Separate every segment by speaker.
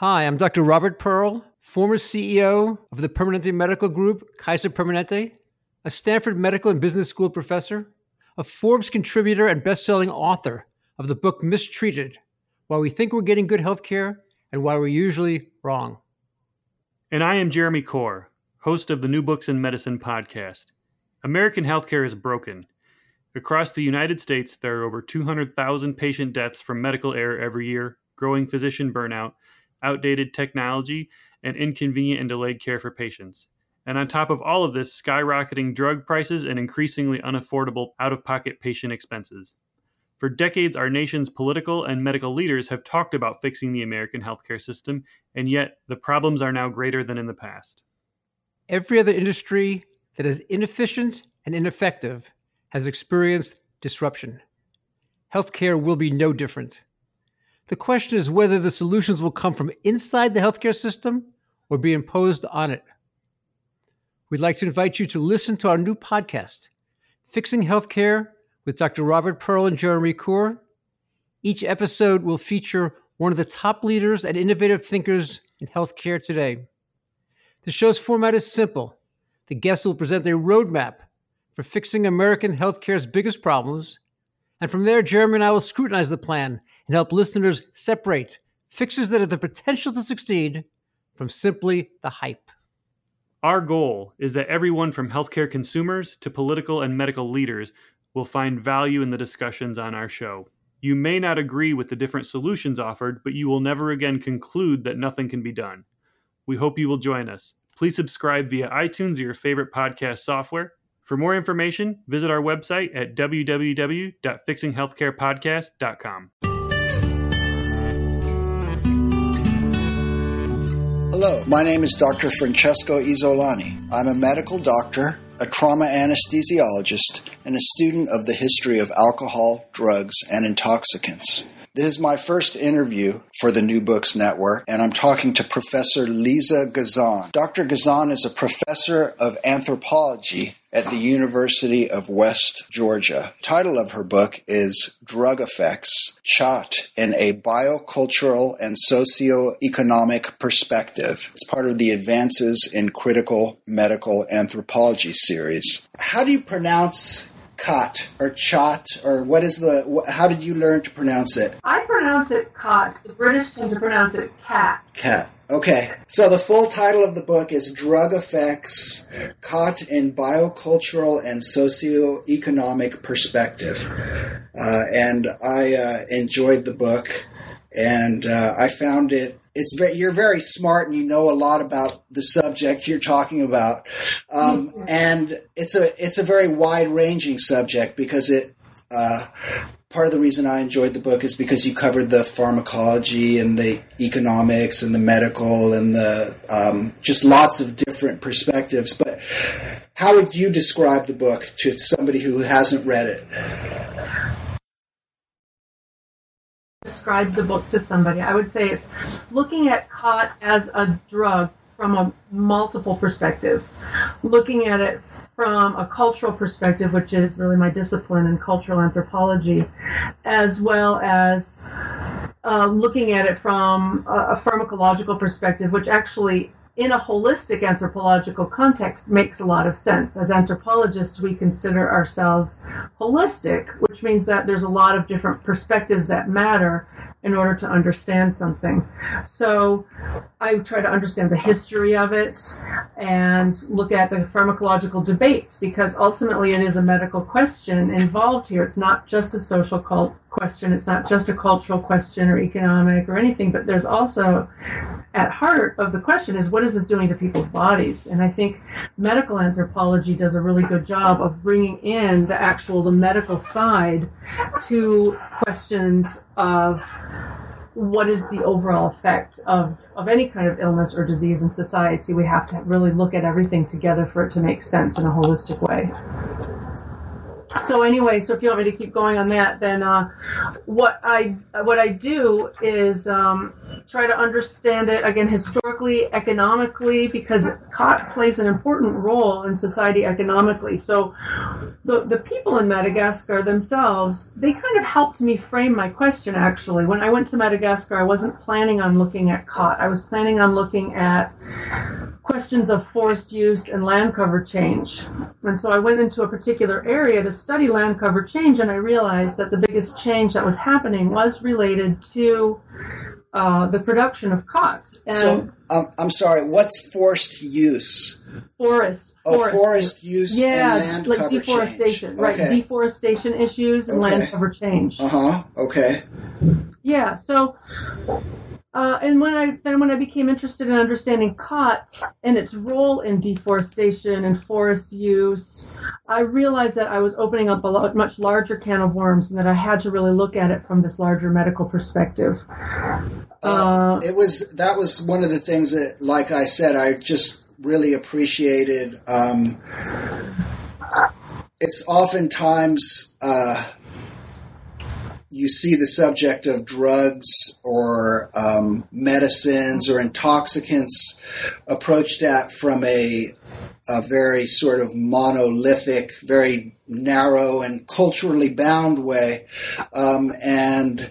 Speaker 1: Hi, I'm Dr. Robert Pearl, former CEO of the Permanente Medical Group, Kaiser Permanente, a Stanford Medical and Business School professor, a Forbes contributor and best-selling author of the book Mistreated, Why We Think We're Getting Good Healthcare and Why We're Usually Wrong.
Speaker 2: And I am Jeremy Corr, host of the New Books in Medicine podcast. American healthcare is broken. Across the United States, there are over 200,000 patient deaths from medical error every year, growing physician burnout, outdated technology, and inconvenient and delayed care for patients. And on top of all of this, skyrocketing drug prices and increasingly unaffordable out-of-pocket patient expenses. For decades, our nation's political and medical leaders have talked about fixing the American healthcare system, and yet the problems are now greater than in the past.
Speaker 1: Every other industry that is inefficient and ineffective has experienced disruption. Healthcare will be no different. The question is whether the solutions will come from inside the healthcare system or be imposed on it. We'd like to invite you to listen to our new podcast, Fixing Healthcare with Dr. Robert Pearl and Jeremy Corr. Each episode will feature one of the top leaders and innovative thinkers in healthcare today. The show's format is simple. The guests will present a roadmap for fixing American healthcare's biggest problems. And from there, Jeremy and I will scrutinize the plan and help listeners separate fixes that have the potential to succeed from simply the hype.
Speaker 2: Our goal is that everyone from healthcare consumers to political and medical leaders will find value in the discussions on our show. You may not agree with the different solutions offered, but you will never again conclude that nothing can be done. We hope you will join us. Please subscribe via iTunes or your favorite podcast software. For more information, visit our website at www.fixinghealthcarepodcast.com.
Speaker 3: Hello, my name is Dr. Francesco Isolani. I'm a medical doctor, a trauma anesthesiologist, and a student of the history of alcohol, drugs, and intoxicants. This is my first interview for the New Books Network, and I'm talking to Professor Liza Gazan. Dr. Gazan is a professor of anthropology at the University of West Georgia. The title of her book is Drug Effects, CHOT in a Biocultural and Socioeconomic Perspective. It's part of the Advances in Critical Medical Anthropology series. How do you pronounce COT or CHOT, or how did you learn to pronounce it?
Speaker 4: I pronounce it COT. The British tend to pronounce it CAT.
Speaker 3: CAT. Okay. So the full title of the book is Drug Effects, COT in Biocultural and Socioeconomic Perspective. And I enjoyed the book, and I found it. You're very smart and you know a lot about the subject you're talking about. And it's a very wide-ranging subject because part of the reason I enjoyed the book is because you covered the pharmacology and the economics and the medical and the just lots of different perspectives. But how would you describe the book to somebody who hasn't read it?
Speaker 4: Describe the book to somebody, I would say it's looking at COT as a drug from multiple perspectives. Looking at it from a cultural perspective, which is really my discipline in cultural anthropology, as well as looking at it from a pharmacological perspective, which actually in a holistic anthropological context makes a lot of sense. As anthropologists, we consider ourselves holistic, which means that there's a lot of different perspectives that matter in order to understand something. So I try to understand the history of it and look at the pharmacological debates, because ultimately it is a medical question involved here. It's not just a social question. It's not just a cultural question or economic or anything, but there's also at heart of the question is, what is this doing to people's bodies? And I think medical anthropology does a really good job of bringing in the medical side to questions of what is the overall effect of any kind of illness or disease in society. We have to really look at everything together for it to make sense in a holistic way. So anyway, so if you want me to keep going on that, then what I do is try to understand it, again, historically, economically, because COT plays an important role in society economically. So the people in Madagascar themselves, they kind of helped me frame my question, actually. When I went to Madagascar, I wasn't planning on looking at cot. I was planning on looking at questions of forest use and land cover change. And so I went into a particular area to study land cover change, and I realized that the biggest change that was happening was related to the production of cot. And
Speaker 3: so, I'm sorry, what's forced use?
Speaker 4: Forest
Speaker 3: use and land
Speaker 4: like
Speaker 3: cover
Speaker 4: deforestation,
Speaker 3: change.
Speaker 4: right?
Speaker 3: Okay.
Speaker 4: Deforestation issues and land cover change.
Speaker 3: Okay.
Speaker 4: Yeah. So, and when I became interested in understanding cot and its role in deforestation and forest use, I realized that I was opening up a much larger can of worms, and that I had to really look at it from this larger medical perspective.
Speaker 3: That was one of the things that, like I said, I just really appreciated. It's oftentimes you see the subject of drugs or medicines or intoxicants approached at from a very sort of monolithic, very narrow and culturally bound way, and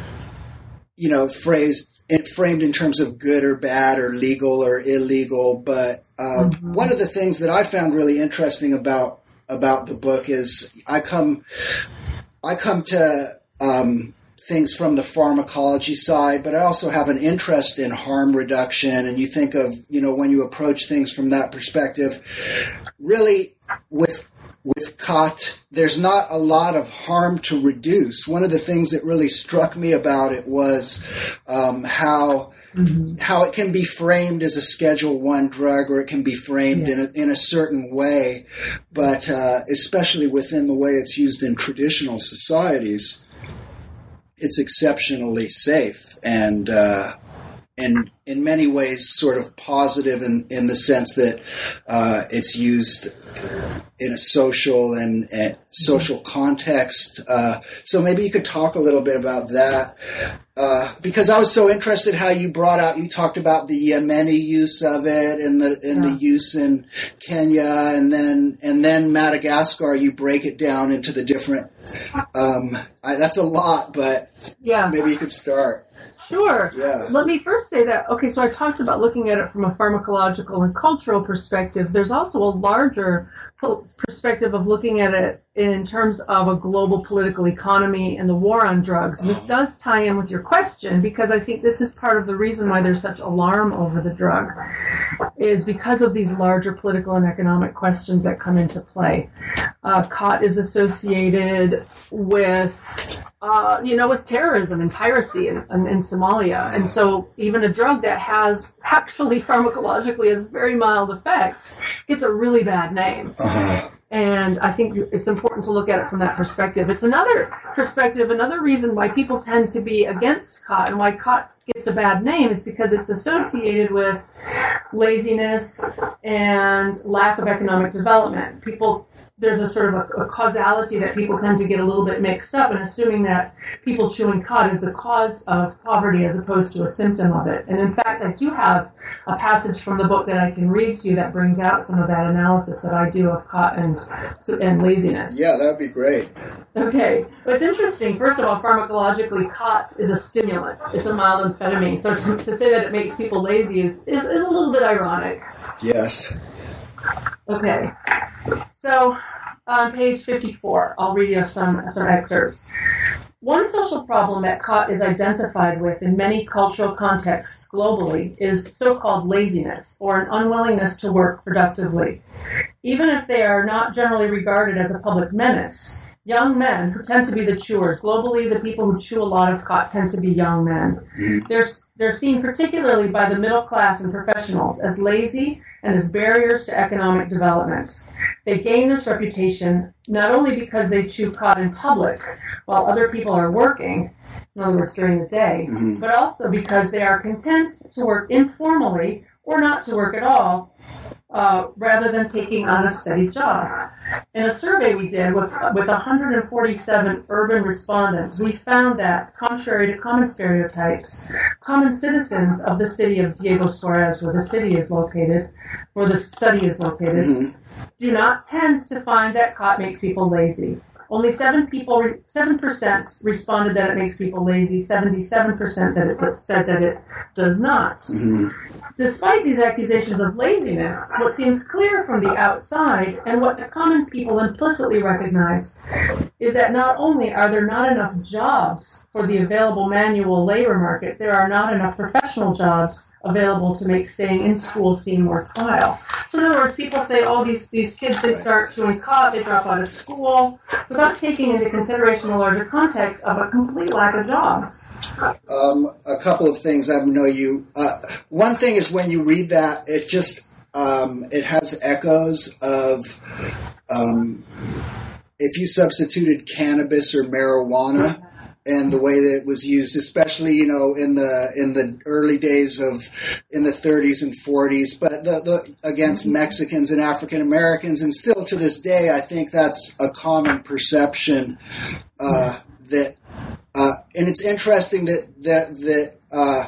Speaker 3: framed in terms of good or bad or legal or illegal. But one of the things that I found really interesting about the book is I come to things from the pharmacology side, but I also have an interest in harm reduction. And you think of, when you approach things from that perspective, really with cot, there's not a lot of harm to reduce. One of the things that really struck me about it was how it can be framed as a Schedule I drug, or it can be framed in a certain way, but especially within the way it's used in traditional societies, it's exceptionally safe and in many ways sort of positive in the sense that it's used in a social and social context. So maybe you could talk a little bit about that, because I was so interested how you talked about the Yemeni use of it and the use in Kenya, and then Madagascar. You break it down into the different. That's a lot, but maybe you could start.
Speaker 4: Sure.
Speaker 3: Yeah.
Speaker 4: Let me first say that, so I talked about looking at it from a pharmacological and cultural perspective. There's also a larger perspective of looking at it in terms of a global political economy and the war on drugs. And this does tie in with your question, because I think this is part of the reason why there's such alarm over the drug, is because of these larger political and economic questions that come into play. Cot is associated with with terrorism and piracy in Somalia. And so even a drug that has actually pharmacologically has very mild effects gets a really bad name. And I think it's important to look at it from that perspective. It's another perspective, another reason why people tend to be against cot and why cot gets a bad name is because it's associated with laziness and lack of economic development. There's a sort of a causality that people tend to get a little bit mixed up in assuming that people chewing cot is the cause of poverty as opposed to a symptom of it. And in fact, I do have a passage from the book that I can read to you that brings out some of that analysis that I do of cot and laziness.
Speaker 3: Yeah, that would be great.
Speaker 4: Okay. It's interesting. First of all, pharmacologically, cot is a stimulant. It's a mild amphetamine. So to say that it makes people lazy is a little bit ironic.
Speaker 3: Yes.
Speaker 4: Okay. So, on page 54, I'll read you some excerpts. One social problem that cot is identified with in many cultural contexts globally is so-called laziness, or an unwillingness to work productively. Even if they are not generally regarded as a public menace, young men who tend to be the chewers, globally the people who chew a lot of cot tend to be young men. They're seen particularly by the middle class and professionals as lazy and as barriers to economic development. They gain this reputation not only because they chew cot in public while other people are working, in other words during the day, but also because they are content to work informally or not to work at all, rather than taking on a steady job. In a survey we did with 147 urban respondents, we found that, contrary to common stereotypes, common citizens of the city of Diego Suarez, where the study is located, do not tend to find that khat makes people lazy. Only 7% responded that it makes people lazy, 77% that it said that it does not.
Speaker 3: Mm-hmm.
Speaker 4: Despite these accusations of laziness, what seems clear from the outside and what the common people implicitly recognize is that not only are there not enough jobs for the available manual labor market, there are not enough professional jobs available to make staying in school seem worthwhile. So in other words, people say, oh, these kids, they start doing khat, they drop out of school, without taking into consideration the larger context of a complete lack of jobs.
Speaker 3: A couple of things. I know you. One thing is when you read that, it just it has echoes of if you substituted cannabis or marijuana and the way that it was used, especially in the early days in the 30s and 40s, but the against Mexicans and African Americans, and still to this day, I think that's a common perception that. And it's interesting that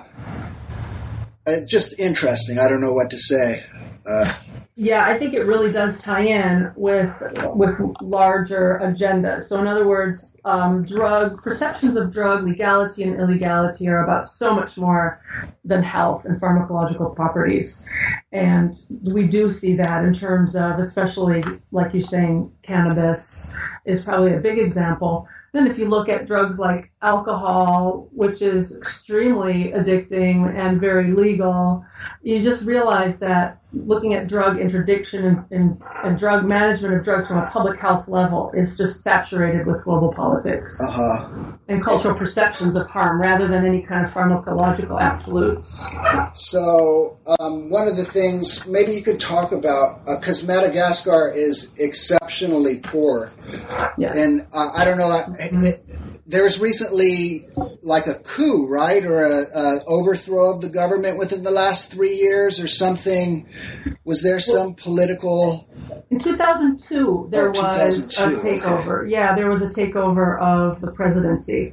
Speaker 3: just interesting. I don't know what to say.
Speaker 4: Yeah, I think it really does tie in with larger agendas. So in other words, perceptions of drug legality and illegality are about so much more than health and pharmacological properties. And we do see that in terms of, especially like you're saying, cannabis is probably a big example. Then if you look at drugs like alcohol, which is extremely addicting and very legal, you just realize that looking at drug interdiction and drug management of drugs from a public health level is just saturated with global politics and cultural perceptions of harm rather than any kind of pharmacological absolutes.
Speaker 3: So one of the things maybe you could talk about, because Madagascar is exceptionally poor.
Speaker 4: Yes.
Speaker 3: And I don't know, there's recently like a coup, right, or a overthrow of the government within the last 3 years or something. Was there some political...
Speaker 4: In 2002, there was a takeover. Okay. Yeah, there was a takeover of the presidency.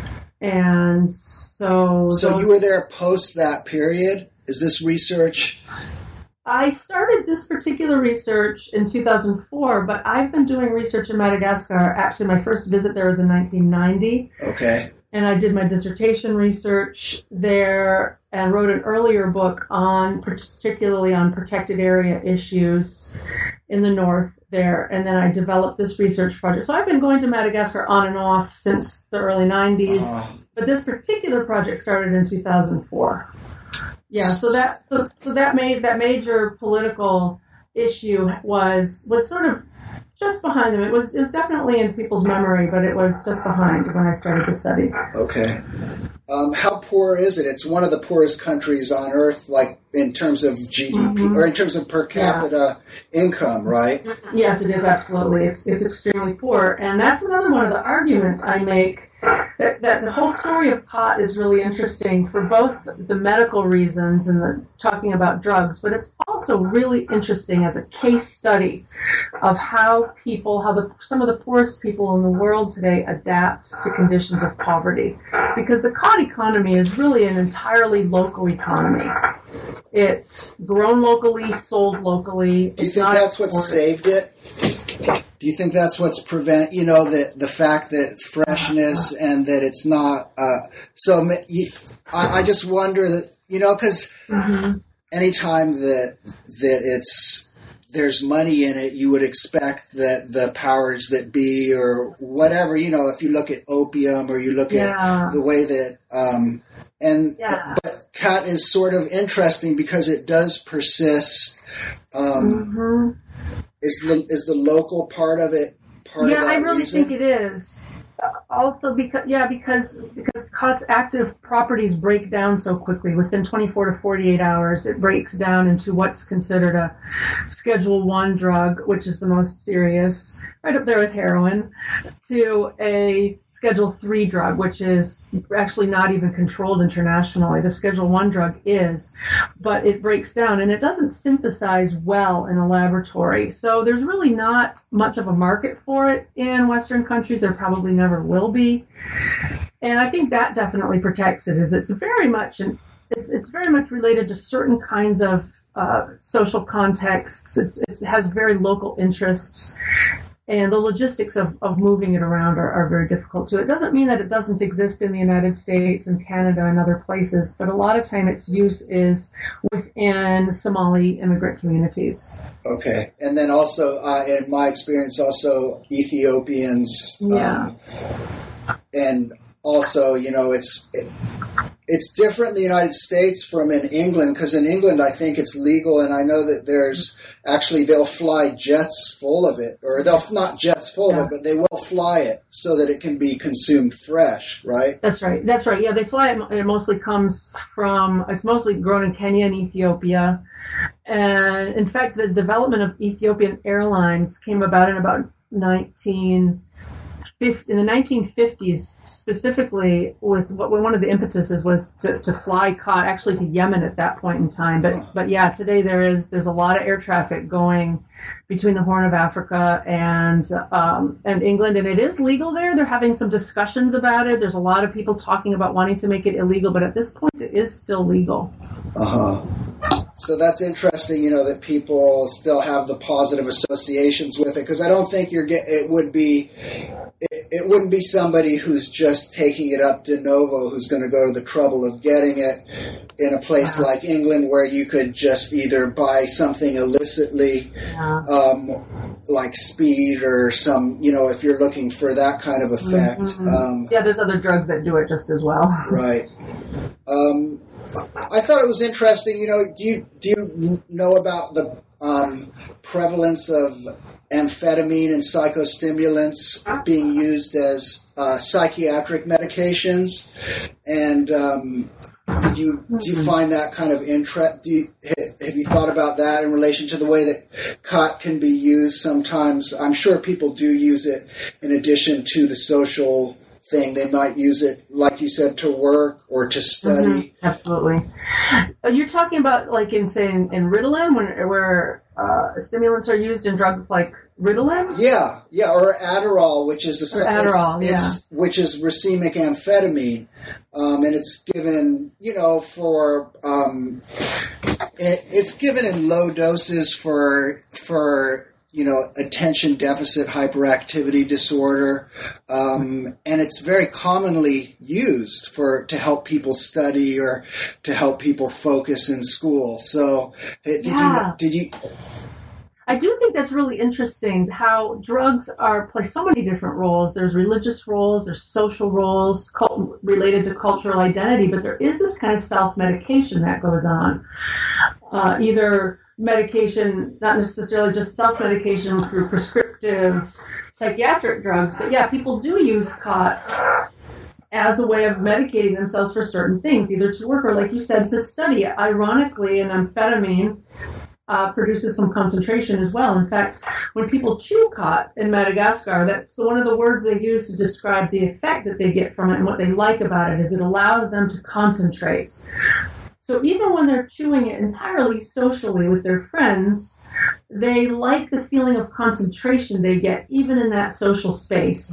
Speaker 4: And so...
Speaker 3: So you were there post that period? Is this research...
Speaker 4: I started this particular research in 2004, but I've been doing research in Madagascar. Actually, my first visit there was in 1990.
Speaker 3: Okay.
Speaker 4: And I did my dissertation research there and wrote an earlier book particularly on protected area issues in the north there. And then I developed this research project. So I've been going to Madagascar on and off since the early 90s. But this particular project started in 2004. Yeah, so that major political issue was sort of just behind them. It was definitely in people's memory, but it was just behind when I started the study.
Speaker 3: Okay. How poor is it? It's one of the poorest countries on earth, like in terms of GDP or in terms of per capita income, right?
Speaker 4: Yes, it is absolutely. It's extremely poor, and that's another one of the arguments I make. That the whole story of khat is really interesting for both the medical reasons and talking about drugs, but it's also really interesting as a case study of how some of the poorest people in the world today adapt to conditions of poverty. Because the khat economy is really an entirely local economy. It's grown locally, sold locally.
Speaker 3: Do you think that's what saved it? Do you think that's what's the fact that freshness and that it's not, I just wonder that, because anytime that there's money in it, you would expect that the powers that be or whatever, if you look at opium or you look at the way that, but khat is sort of interesting because it does persist. Is the local part of it part of that
Speaker 4: I really
Speaker 3: reason?
Speaker 4: think it is. Also because khat's active properties break down so quickly. Within 24 to 48 hours, it breaks down into what's considered a Schedule 1 drug, which is the most serious, right up there with heroin, to a Schedule 3 drug, which is actually not even controlled internationally. The Schedule 1 drug is, but it breaks down, and it doesn't synthesize well in a laboratory. So there's really not much of a market for it in Western countries. There probably never will be. And I think that definitely protects it. It's very much related to certain kinds of social contexts. It has very local interests. And the logistics of moving it around are very difficult too. It doesn't mean that it doesn't exist in the United States and Canada and other places, but a lot of time its use is within Somali immigrant communities.
Speaker 3: Okay. And then also, in my experience, also Ethiopians.
Speaker 4: Yeah.
Speaker 3: And also, it's different in the United States from in England, because in England I think it's legal, and I know that they'll fly jets full of it, or they'll not jets full of it, but they will fly it so that it can be consumed fresh, right?
Speaker 4: That's right. Yeah, they fly it. It mostly it's mostly grown in Kenya and Ethiopia. And in fact, the development of Ethiopian Airlines came about in about 1950s, specifically with one of the impetuses was to fly cod actually to Yemen at that point in time. But yeah, today there's a lot of air traffic going between the Horn of Africa and England, and it is legal there. They're having some discussions about it. There's a lot of people talking about wanting to make it illegal, but at this point it is still legal.
Speaker 3: So that's interesting, that people still have the positive associations with it, because I don't think it wouldn't be somebody who's just taking it up de novo who's going to go to the trouble of getting it in a place like England, where you could just either buy something illicitly, like speed or some, if you're looking for that kind of effect.
Speaker 4: There's other drugs that do it just as well.
Speaker 3: Right. I thought it was interesting. Do you know about the prevalence of amphetamine and psychostimulants being used as psychiatric medications? And do you find that kind of interest? Have you thought about that in relation to the way that khat can be used sometimes? I'm sure people do use it in addition to the social thing. They might use it, like you said, to work or to study.
Speaker 4: Absolutely. You're talking about, like, in Ritalin, where stimulants are used in drugs like Ritalin? Yeah,
Speaker 3: or Adderall, which is which is racemic amphetamine, and it's given, it's given in low doses for attention deficit hyperactivity disorder, and it's very commonly used to help people study or to help people focus in school. So, did you?
Speaker 4: I do think that's really interesting how drugs play so many different roles. There's religious roles, there's social roles related to cultural identity, but there is this kind of self-medication that goes on. Either medication, not necessarily just self-medication through prescriptive psychiatric drugs, but people do use khat as a way of medicating themselves for certain things, either to work or, like you said, to study. Ironically, an amphetamine produces some concentration as well. In fact, when people chew khat in Madagascar, that's one of the words they use to describe the effect that they get from it, and what they like about it is it allows them to concentrate. So even when they're chewing it entirely socially with their friends, they like the feeling of concentration they get even in that social space.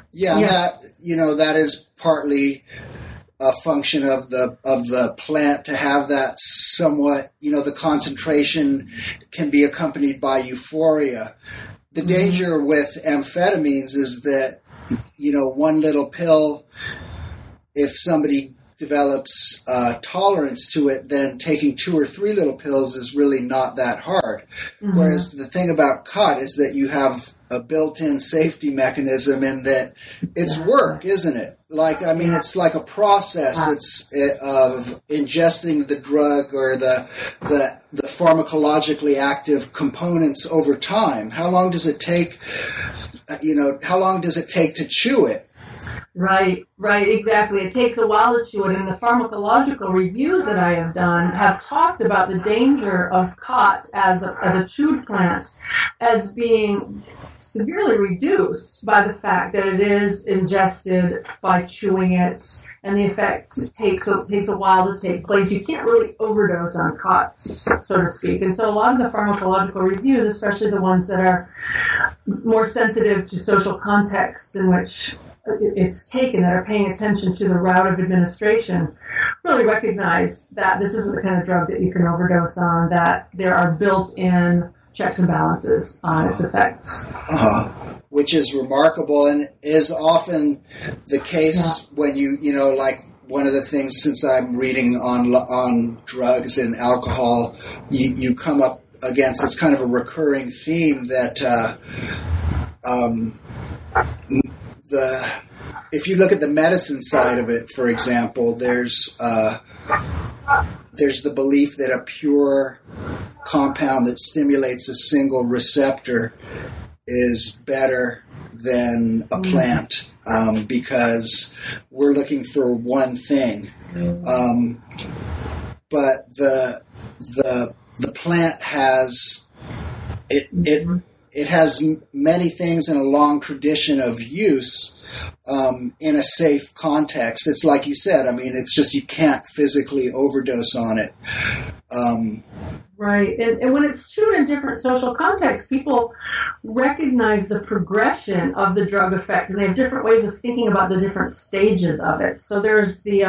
Speaker 3: That is partly a function of the plant to have that somewhat, the concentration can be accompanied by euphoria. The danger with amphetamines is that, one little pill, if somebody develops tolerance to it, then taking 2 or 3 little pills is really not that hard. Whereas the thing about khat is that you have a built-in safety mechanism in that it's work, isn't it? It's like a process. Of ingesting the drug or the pharmacologically active components over time. How long does it take? How long does it take to chew it?
Speaker 4: Right, exactly. It takes a while to chew it, and the pharmacological reviews that I have done have talked about the danger of khat as a chewed plant as being severely reduced by the fact that it is ingested by chewing it, and the effects takes a while to take place. You can't really overdose on khat, so to speak. And so a lot of the pharmacological reviews, especially the ones that are more sensitive to social contexts in which it's taken, that are paying attention to the route of administration, really recognize that this isn't the kind of drug that you can overdose on, that there are built-in checks and balances on its effects.
Speaker 3: Which is remarkable and is often the case when you know, like one of the things, since I'm reading on drugs and alcohol, you come up against, it's kind of a recurring theme that if you look at the medicine side of it, for example, there's the belief that a pure compound that stimulates a single receptor is better than a plant because we're looking for one thing. But the plant has it has many things in a long tradition of use in a safe context. It's like you said, I mean, it's just you can't physically overdose on it.
Speaker 4: Right. And when it's true in different social contexts, people recognize the progression of the drug effect, and they have different ways of thinking about the different stages of it. So there's the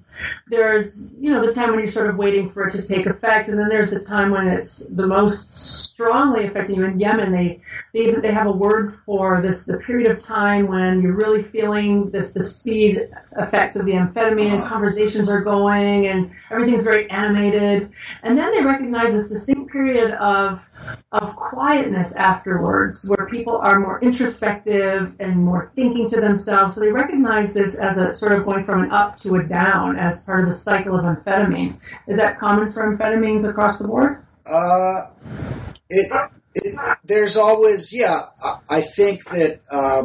Speaker 4: time when you're sort of waiting for it to take effect, and then there's the time when it's the most strongly affecting you. In Yemen, they have a word for this, the period of time when you're really feeling the speed effects of the amphetamine, and conversations are going, and everything's very animated. And then they recognize this distinct period of quietness afterwards, where people are more introspective and more thinking to themselves. So they recognize this as a sort of going from an up to a down as part of the cycle of amphetamine. Is that common for amphetamines across the board?
Speaker 3: There's always, I think that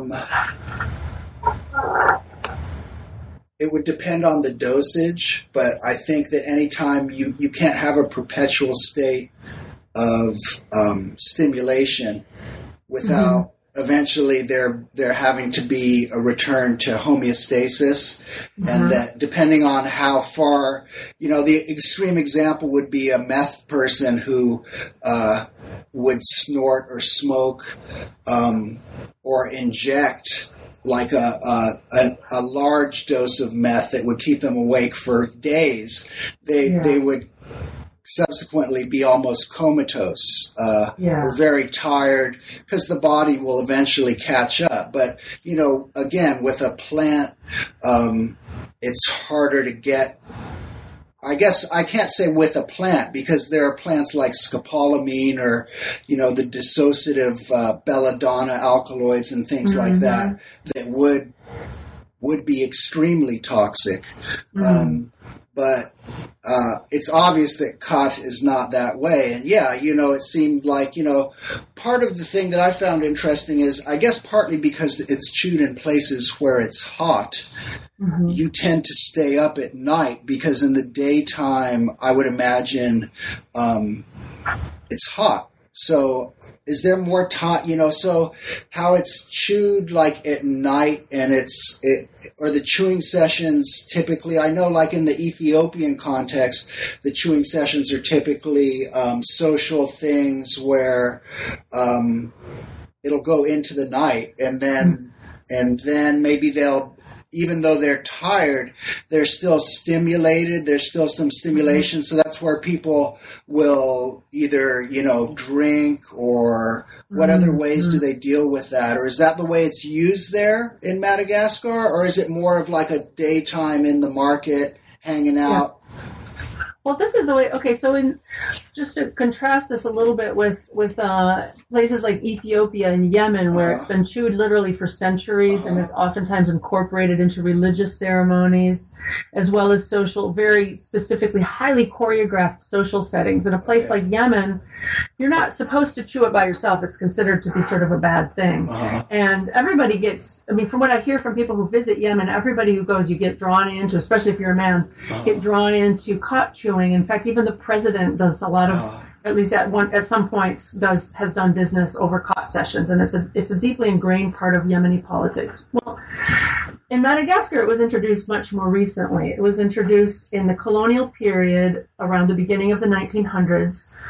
Speaker 3: it would depend on the dosage, but I think that anytime you can't have a perpetual state of stimulation without eventually there having to be a return to homeostasis, and that depending on how far, the extreme example would be a meth person who would snort or smoke or inject like a large dose of meth that would keep them awake for days. They would subsequently be almost comatose or very tired, because the body will eventually catch up. But, again, with a plant, it's harder to get. I guess I can't say with a plant, because there are plants like scopolamine or, the dissociative belladonna alkaloids and things like that would be extremely toxic. But it's obvious that khat is not that way. And it seemed like, part of the thing that I found interesting is, I guess partly because it's chewed in places where it's hot, you tend to stay up at night, because in the daytime, I would imagine it's hot. So is there more time, so how it's chewed like at night, and or the chewing sessions typically, I know like in the Ethiopian context, the chewing sessions are typically social things where it'll go into the night, and then maybe they'll, even though they're tired, they're still stimulated. There's still some stimulation. So that's where people will either, drink, or what other ways do they deal with that? Or is that the way it's used there in Madagascar? Or is it more of like a daytime in the market, hanging out?
Speaker 4: Well, this is the way. Okay, so just to contrast this a little bit with places like Ethiopia and Yemen, where it's been chewed literally for centuries, and it's oftentimes incorporated into religious ceremonies, as well as social, very specifically, highly choreographed social settings. In a place like Yemen, you're not supposed to chew it by yourself. It's considered to be sort of a bad thing. And everybody gets, from what I hear from people who visit Yemen, everybody who goes, you get drawn into, especially if you're a man, get drawn into khat chewing. In fact, even the president does a lot of, at least at some points, has done business over khat sessions, and it's a deeply ingrained part of Yemeni politics. Well, in Madagascar, it was introduced much more recently. It was introduced in the colonial period around the beginning of the 1900s.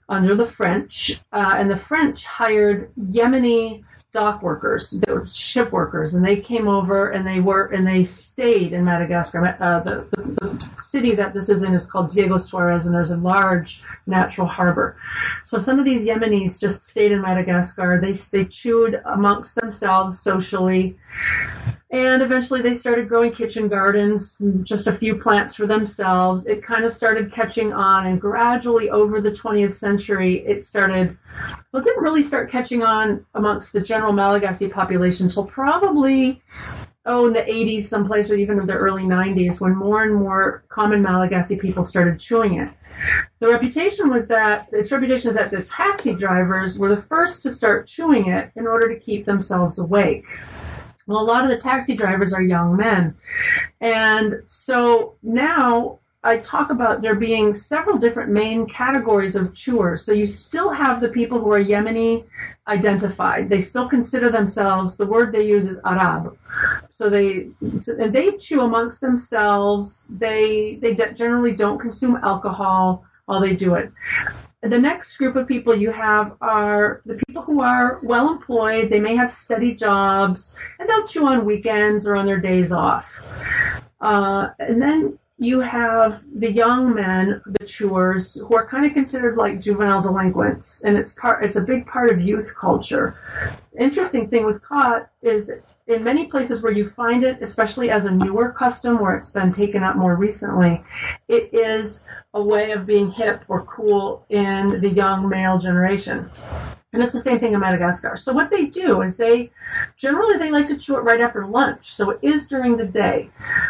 Speaker 4: under the French, and the French hired Yemeni dock workers, they were ship workers, and they came over and they stayed in Madagascar. The city that this is in is called Diego Suarez, and there's a large natural harbor. So some of these Yemenis just stayed in Madagascar. They chewed amongst themselves socially. And eventually they started growing kitchen gardens, just a few plants for themselves. It kind of started catching on, and gradually over the 20th century, it didn't really start catching on amongst the general Malagasy population until probably, in the 80s someplace, or even in the early 90s, when more and more common Malagasy people started chewing it. Its reputation is that the taxi drivers were the first to start chewing it in order to keep themselves awake. Well, a lot of the taxi drivers are young men. And so now I talk about there being several different main categories of chewers. So you still have the people who are Yemeni identified. They still consider themselves, the word they use is Arab. So they chew amongst themselves. They generally don't consume alcohol while they do it. The next group of people you have are the people who are well employed. They may have steady jobs, and they'll chew on weekends or on their days off. And then you have the young men, the chewers, who are kind of considered like juvenile delinquents, and it's a big part of youth culture. The interesting thing with khat is in many places where you find it, especially as a newer custom where it's been taken up more recently, it is a way of being hip or cool in the young male generation. And it's the same thing in Madagascar. So what they do is they like to chew it right after lunch. So it is during the day.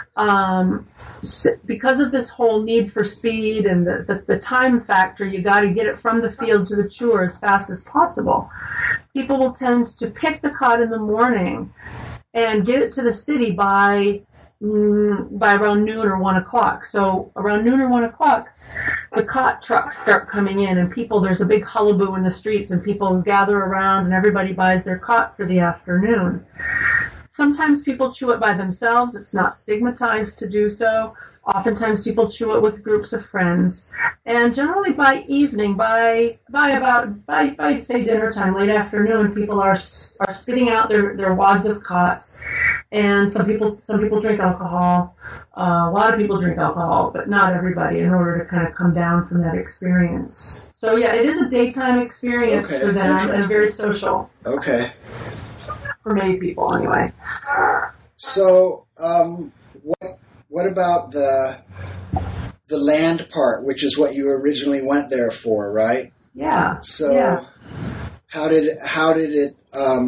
Speaker 4: Because of this whole need for speed and the time factor, you got to get it from the field to the chewer as fast as possible. People will tend to pick the khat in the morning and get it to the city by around noon or 1 o'clock. So around noon or 1 o'clock, the khat trucks start coming in, and there's a big hullabaloo in the streets, and people gather around, and everybody buys their khat for the afternoon. Sometimes people chew it by themselves. It's not stigmatized to do so. Oftentimes people chew it with groups of friends. And generally by evening, by say dinner time, late afternoon, people are spitting out their wads of khat. And some people drink alcohol. A lot of people drink alcohol, but not everybody, in order to kind of come down from that experience. So yeah, it is a daytime experience for them, and very social.
Speaker 3: Okay.
Speaker 4: For many people, anyway.
Speaker 3: So, what about the land part, which is what you originally went there for, right?
Speaker 4: Yeah.
Speaker 3: So,
Speaker 4: yeah.
Speaker 3: How did it?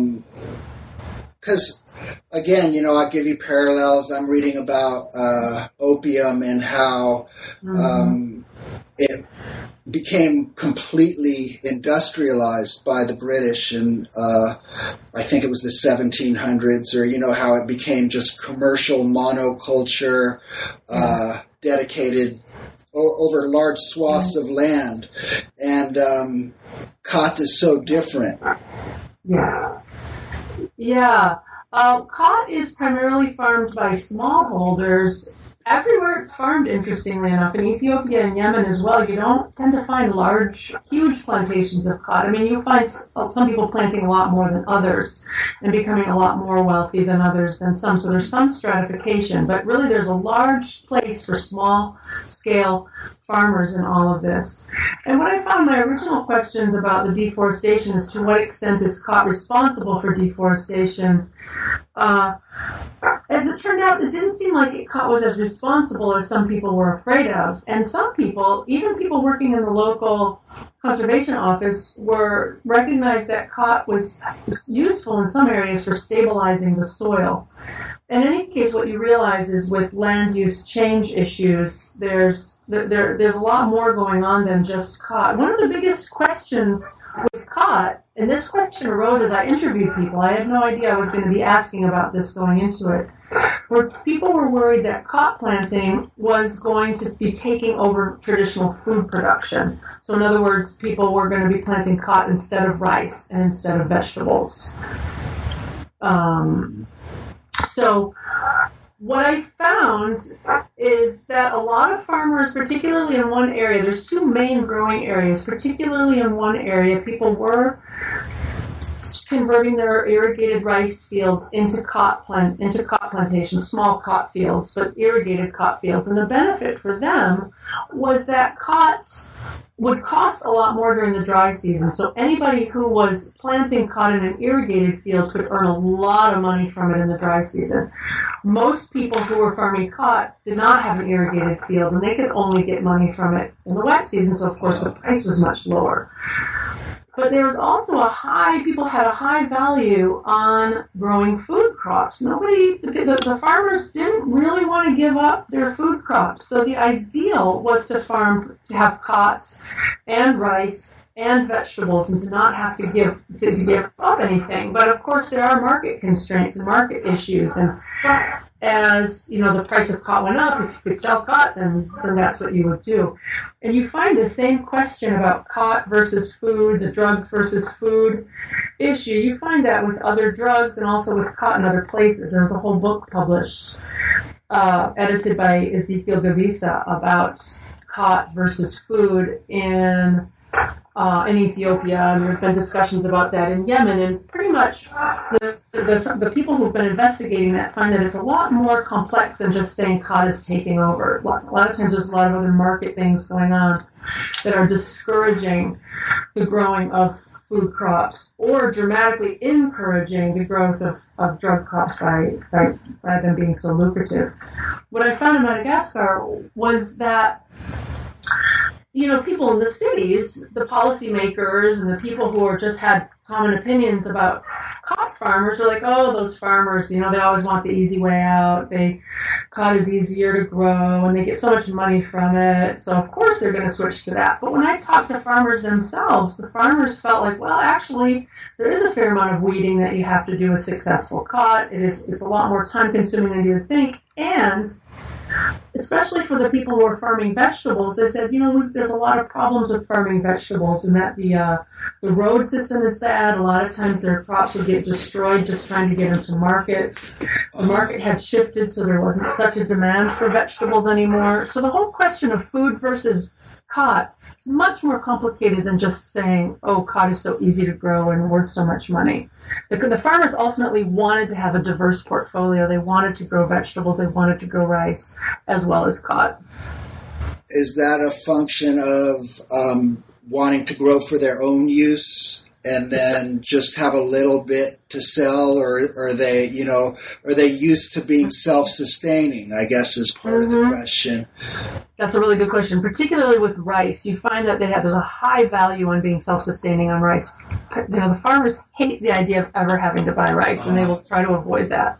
Speaker 3: Because again, I'll give you parallels. I'm reading about opium and how it became completely industrialized by the British, and I think it was the 1700s, or how it became just commercial monoculture, dedicated over large swaths of land, and khat is so different.
Speaker 4: Yes. Yeah. Khat is primarily farmed by smallholders. Everywhere it's farmed, interestingly enough, in Ethiopia and Yemen as well, you don't tend to find huge plantations of khat. I mean, you find some people planting a lot more than others and becoming a lot more wealthy than others than some. So there's some stratification, but really there's a large place for small-scale farmers in all of this. And when I found my original questions about the deforestation, as to what extent is khat responsible for deforestation, as it turned out, it didn't seem like khat was as responsible as some people were afraid of. And some people, even people working in the local conservation office, recognized that khat was useful in some areas for stabilizing the soil. In any case, what you realize is with land use change issues, there's a lot more going on than just khat. One of the biggest questions with khat, and this question arose as I interviewed people, I had no idea I was going to be asking about this going into it, where people were worried that khat planting was going to be taking over traditional food production. So in other words, people were going to be planting khat instead of rice and instead of vegetables. So what I found is that a lot of farmers, particularly in one area, there's two main growing areas, particularly in one area, people were converting their irrigated rice fields into cot plantations, small cot fields, but irrigated cot fields. And the benefit for them was that cots would cost a lot more during the dry season. So anybody who was planting cot in an irrigated field could earn a lot of money from it in the dry season. Most people who were farming cot did not have an irrigated field, and they could only get money from it in the wet season, so of course the price was much lower. But there was also people had a high value on growing food crops. The farmers didn't really want to give up their food crops. So the ideal was to have cots and rice and vegetables and to not have to give up anything. But of course there are market constraints and market issues, and as you know, the price of cot went up. If you could sell cot, then that's what you would do. And you find the same question about cot versus food, the drugs versus food issue. You find that with other drugs and also with cot in other places. There was a whole book published, edited by Ezekiel Gavisa, about cot versus food in Ethiopia, and there's been discussions about that in Yemen, and pretty much the people who've been investigating that find that it's a lot more complex than just saying cot is taking over. A lot of times there's a lot of other market things going on that are discouraging the growing of food crops or dramatically encouraging the growth of drug crops by them being so lucrative. What I found in Madagascar was that people in the cities, the policymakers and the people who are just had common opinions about cot farmers are like, oh, those farmers, they always want the easy way out. Cot is easier to grow and they get so much money from it. So of course they're going to switch to that. But when I talked to farmers themselves, the farmers felt like, well, actually, there is a fair amount of weeding that you have to do with successful cot. It's a lot more time consuming than you would think. And especially for the people who are farming vegetables, they said, there's a lot of problems with farming vegetables, and that the road system is bad. A lot of times their crops would get destroyed just trying to get them to markets. The market had shifted, so there wasn't such a demand for vegetables anymore. So the whole question of food versus cot is much more complicated than just saying, oh, cot is so easy to grow and worth so much money. The farmers ultimately wanted to have a diverse portfolio. They wanted to grow vegetables. They wanted to grow rice as well as cot.
Speaker 3: Is that a function of wanting to grow for their own use and then just have a little bit to sell, or are they used to being self-sustaining, I guess is part of the question.
Speaker 4: That's a really good question. Particularly with rice, you find that there's a high value on being self-sustaining on rice. The farmers hate the idea of ever having to buy rice, and they will try to avoid that.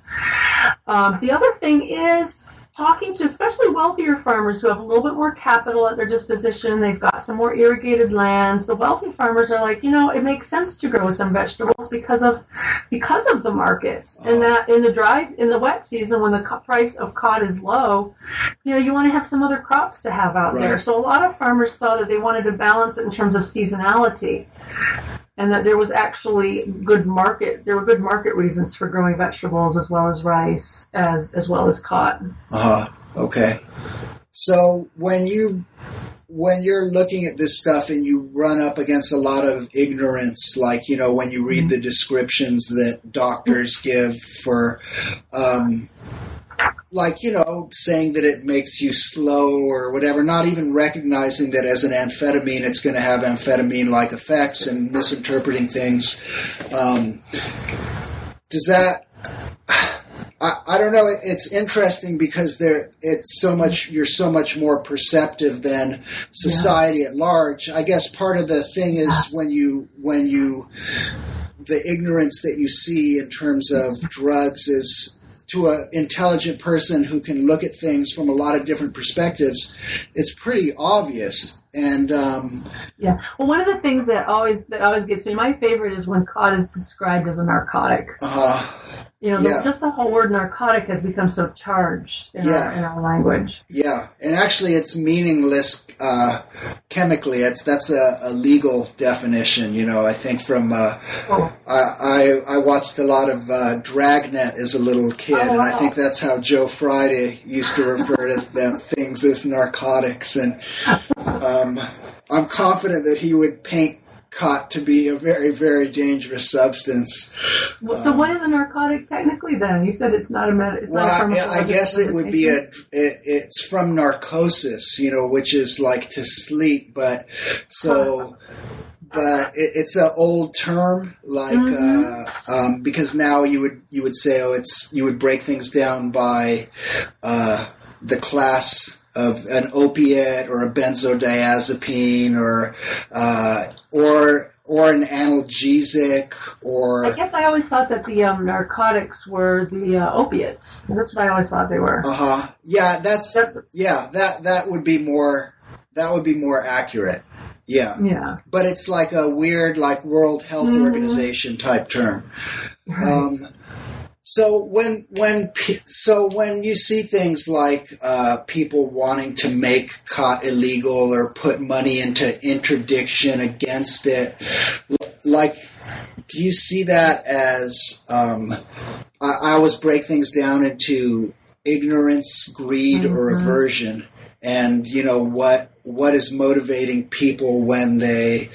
Speaker 4: The other thing is talking to especially wealthier farmers who have a little bit more capital at their disposition. They've got some more irrigated lands. The wealthy farmers are like, it makes sense to grow some vegetables because of the market. And that in the wet season, when the price of cod is low, you want to have some other crops to have out there. So a lot of farmers saw that they wanted to balance it in terms of seasonality, and that there was actually good market reasons for growing vegetables as well as rice, as well as cotton.
Speaker 3: Okay. So when you're looking at this stuff and you run up against a lot of ignorance, like, when you read the descriptions that doctors give for, saying that it makes you slow or whatever, not even recognizing that as an amphetamine, it's going to have amphetamine-like effects, and misinterpreting things. Does that... I don't know. It's interesting because you're so much more perceptive than society at large. I guess part of the thing is when you the ignorance that you see in terms of drugs is, to an intelligent person who can look at things from a lot of different perspectives, it's pretty obvious.
Speaker 4: Yeah. Well, one of the things that always gets me, my favorite is when cod is described as a narcotic. Just the whole word narcotic has become so charged in our language.
Speaker 3: Yeah, and actually it's meaningless chemically. That's a legal definition. I think from I watched a lot of Dragnet as a little kid, and I think that's how Joe Friday used to refer to them things as narcotics. And I'm confident that he would paint khat to be a very, very dangerous substance.
Speaker 4: So what is a narcotic technically then? You said it's not a
Speaker 3: I guess it would be it's from narcosis, which is like to sleep, but it's an old term, like because now you would say you would break things down by the class of an opiate or a benzodiazepine or an analgesic, or...
Speaker 4: I guess I always thought that the narcotics were the opiates. That's what I always thought they were.
Speaker 3: Yeah, that would be more accurate. Yeah. Yeah. But it's like a weird, like World Health Organization type term. Right. So when you see things like people wanting to make khat illegal or put money into interdiction against it, like, do you see that as I always break things down into ignorance, greed, or aversion, and what is motivating people when they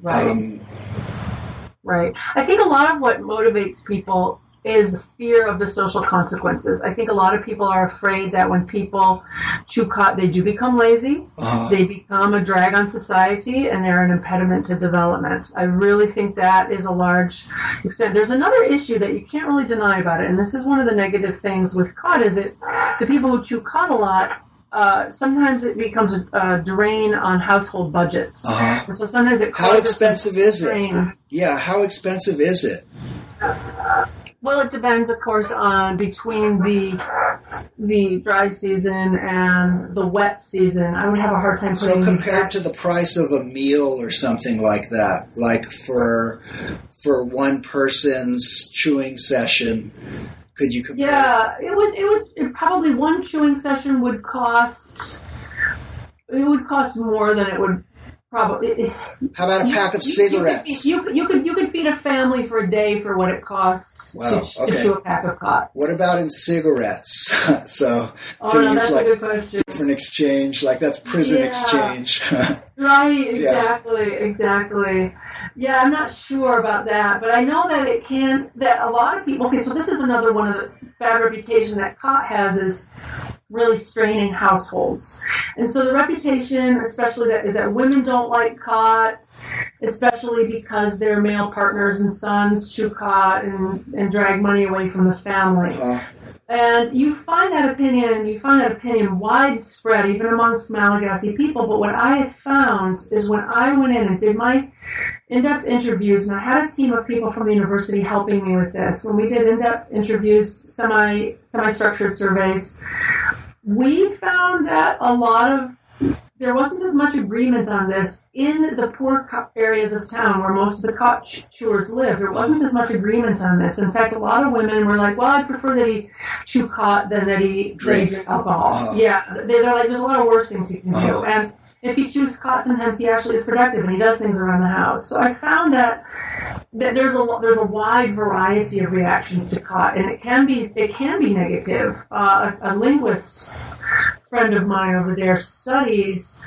Speaker 4: right. I think a lot of what motivates people is fear of the social consequences. I think a lot of people are afraid that when people chew khat, they do become lazy, they become a drag on society, and they're an impediment to development. I really think that is a large extent. There's another issue that you can't really deny about it, and this is one of the negative things with khat, is the people who chew khat a lot, sometimes it becomes a drain on household budgets. And so sometimes it causes...
Speaker 3: How expensive is it? Yeah, how expensive is it?
Speaker 4: Well, it depends, of course, on between the dry season and the wet season. I would have a hard time putting...
Speaker 3: So compared to the price of a meal or something like that, like for one person's chewing session, could you compare?
Speaker 4: Yeah, it probably one chewing session would cost more than it would probably.
Speaker 3: How about a pack of cigarettes?
Speaker 4: You could feed a family for a day for what it costs to chew a pack of khat.
Speaker 3: What about in cigarettes?
Speaker 4: That's a good question.
Speaker 3: Different exchange, like that's prison exchange.
Speaker 4: Right, exactly. Yeah, I'm not sure about that, but I know that that a lot of people, so this is another one of the bad reputation that khat has, is really straining households. And so the reputation, especially is that women don't like khat, especially because their male partners and sons chew khat and drag money away from the family. And you find that opinion widespread, even amongst Malagasy people. But what I have found is when I went in and did my in-depth interviews, and I had a team of people from the university helping me with this, when we did in-depth interviews, semi-structured surveys, we found that there wasn't as much agreement on this in the poor areas of town where most of the khat chewers live. There wasn't as much agreement on this. In fact, a lot of women were like, well, I prefer that he chew khat than that he drink alcohol. Yeah, they're like, there's a lot of worse things he can do. And if he chews khat, sometimes he actually is productive and he does things around the house. So I found that there's a wide variety of reactions to khat, and they can be negative. A linguist friend of mine over there studies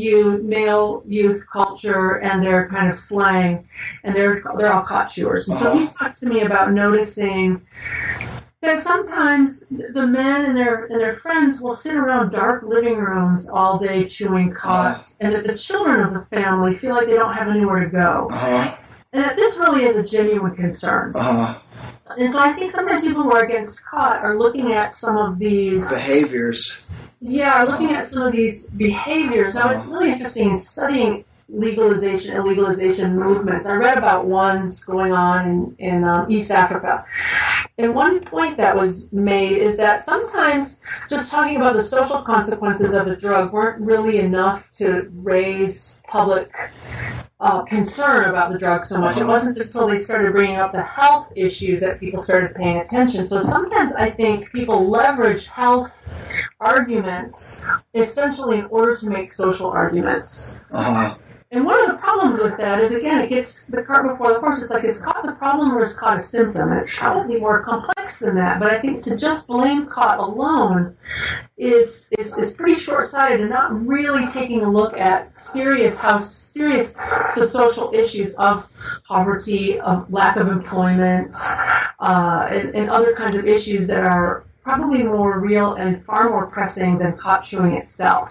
Speaker 4: male youth culture and their kind of slang, and they're all khat chewers. And so he talks to me about noticing that sometimes the men and their friends will sit around dark living rooms all day chewing khat, and that the children of the family feel like they don't have anywhere to go. And that this really is a genuine concern. And so I think sometimes people who are against khat are looking at some of these
Speaker 3: behaviors.
Speaker 4: Yeah, looking at some of these behaviors. Now, it's really interesting in studying legalization and legalization movements. I read about ones going on in East Africa. And one point that was made is that sometimes just talking about the social consequences of a drug weren't really enough to raise public concern about the drug so much. It wasn't until they started bringing up the health issues that people started paying attention. So sometimes I think people leverage health arguments essentially in order to make social arguments. And one of the problems with that is, again, it gets the cart before the horse. It's like, is caught the problem or is caught a symptom? And it's probably more complex than that. But I think to just blame caught alone is pretty short-sighted and not really taking a look at how serious the social issues of poverty, of lack of employment, and other kinds of issues that are probably more real and far more pressing than caught chewing itself.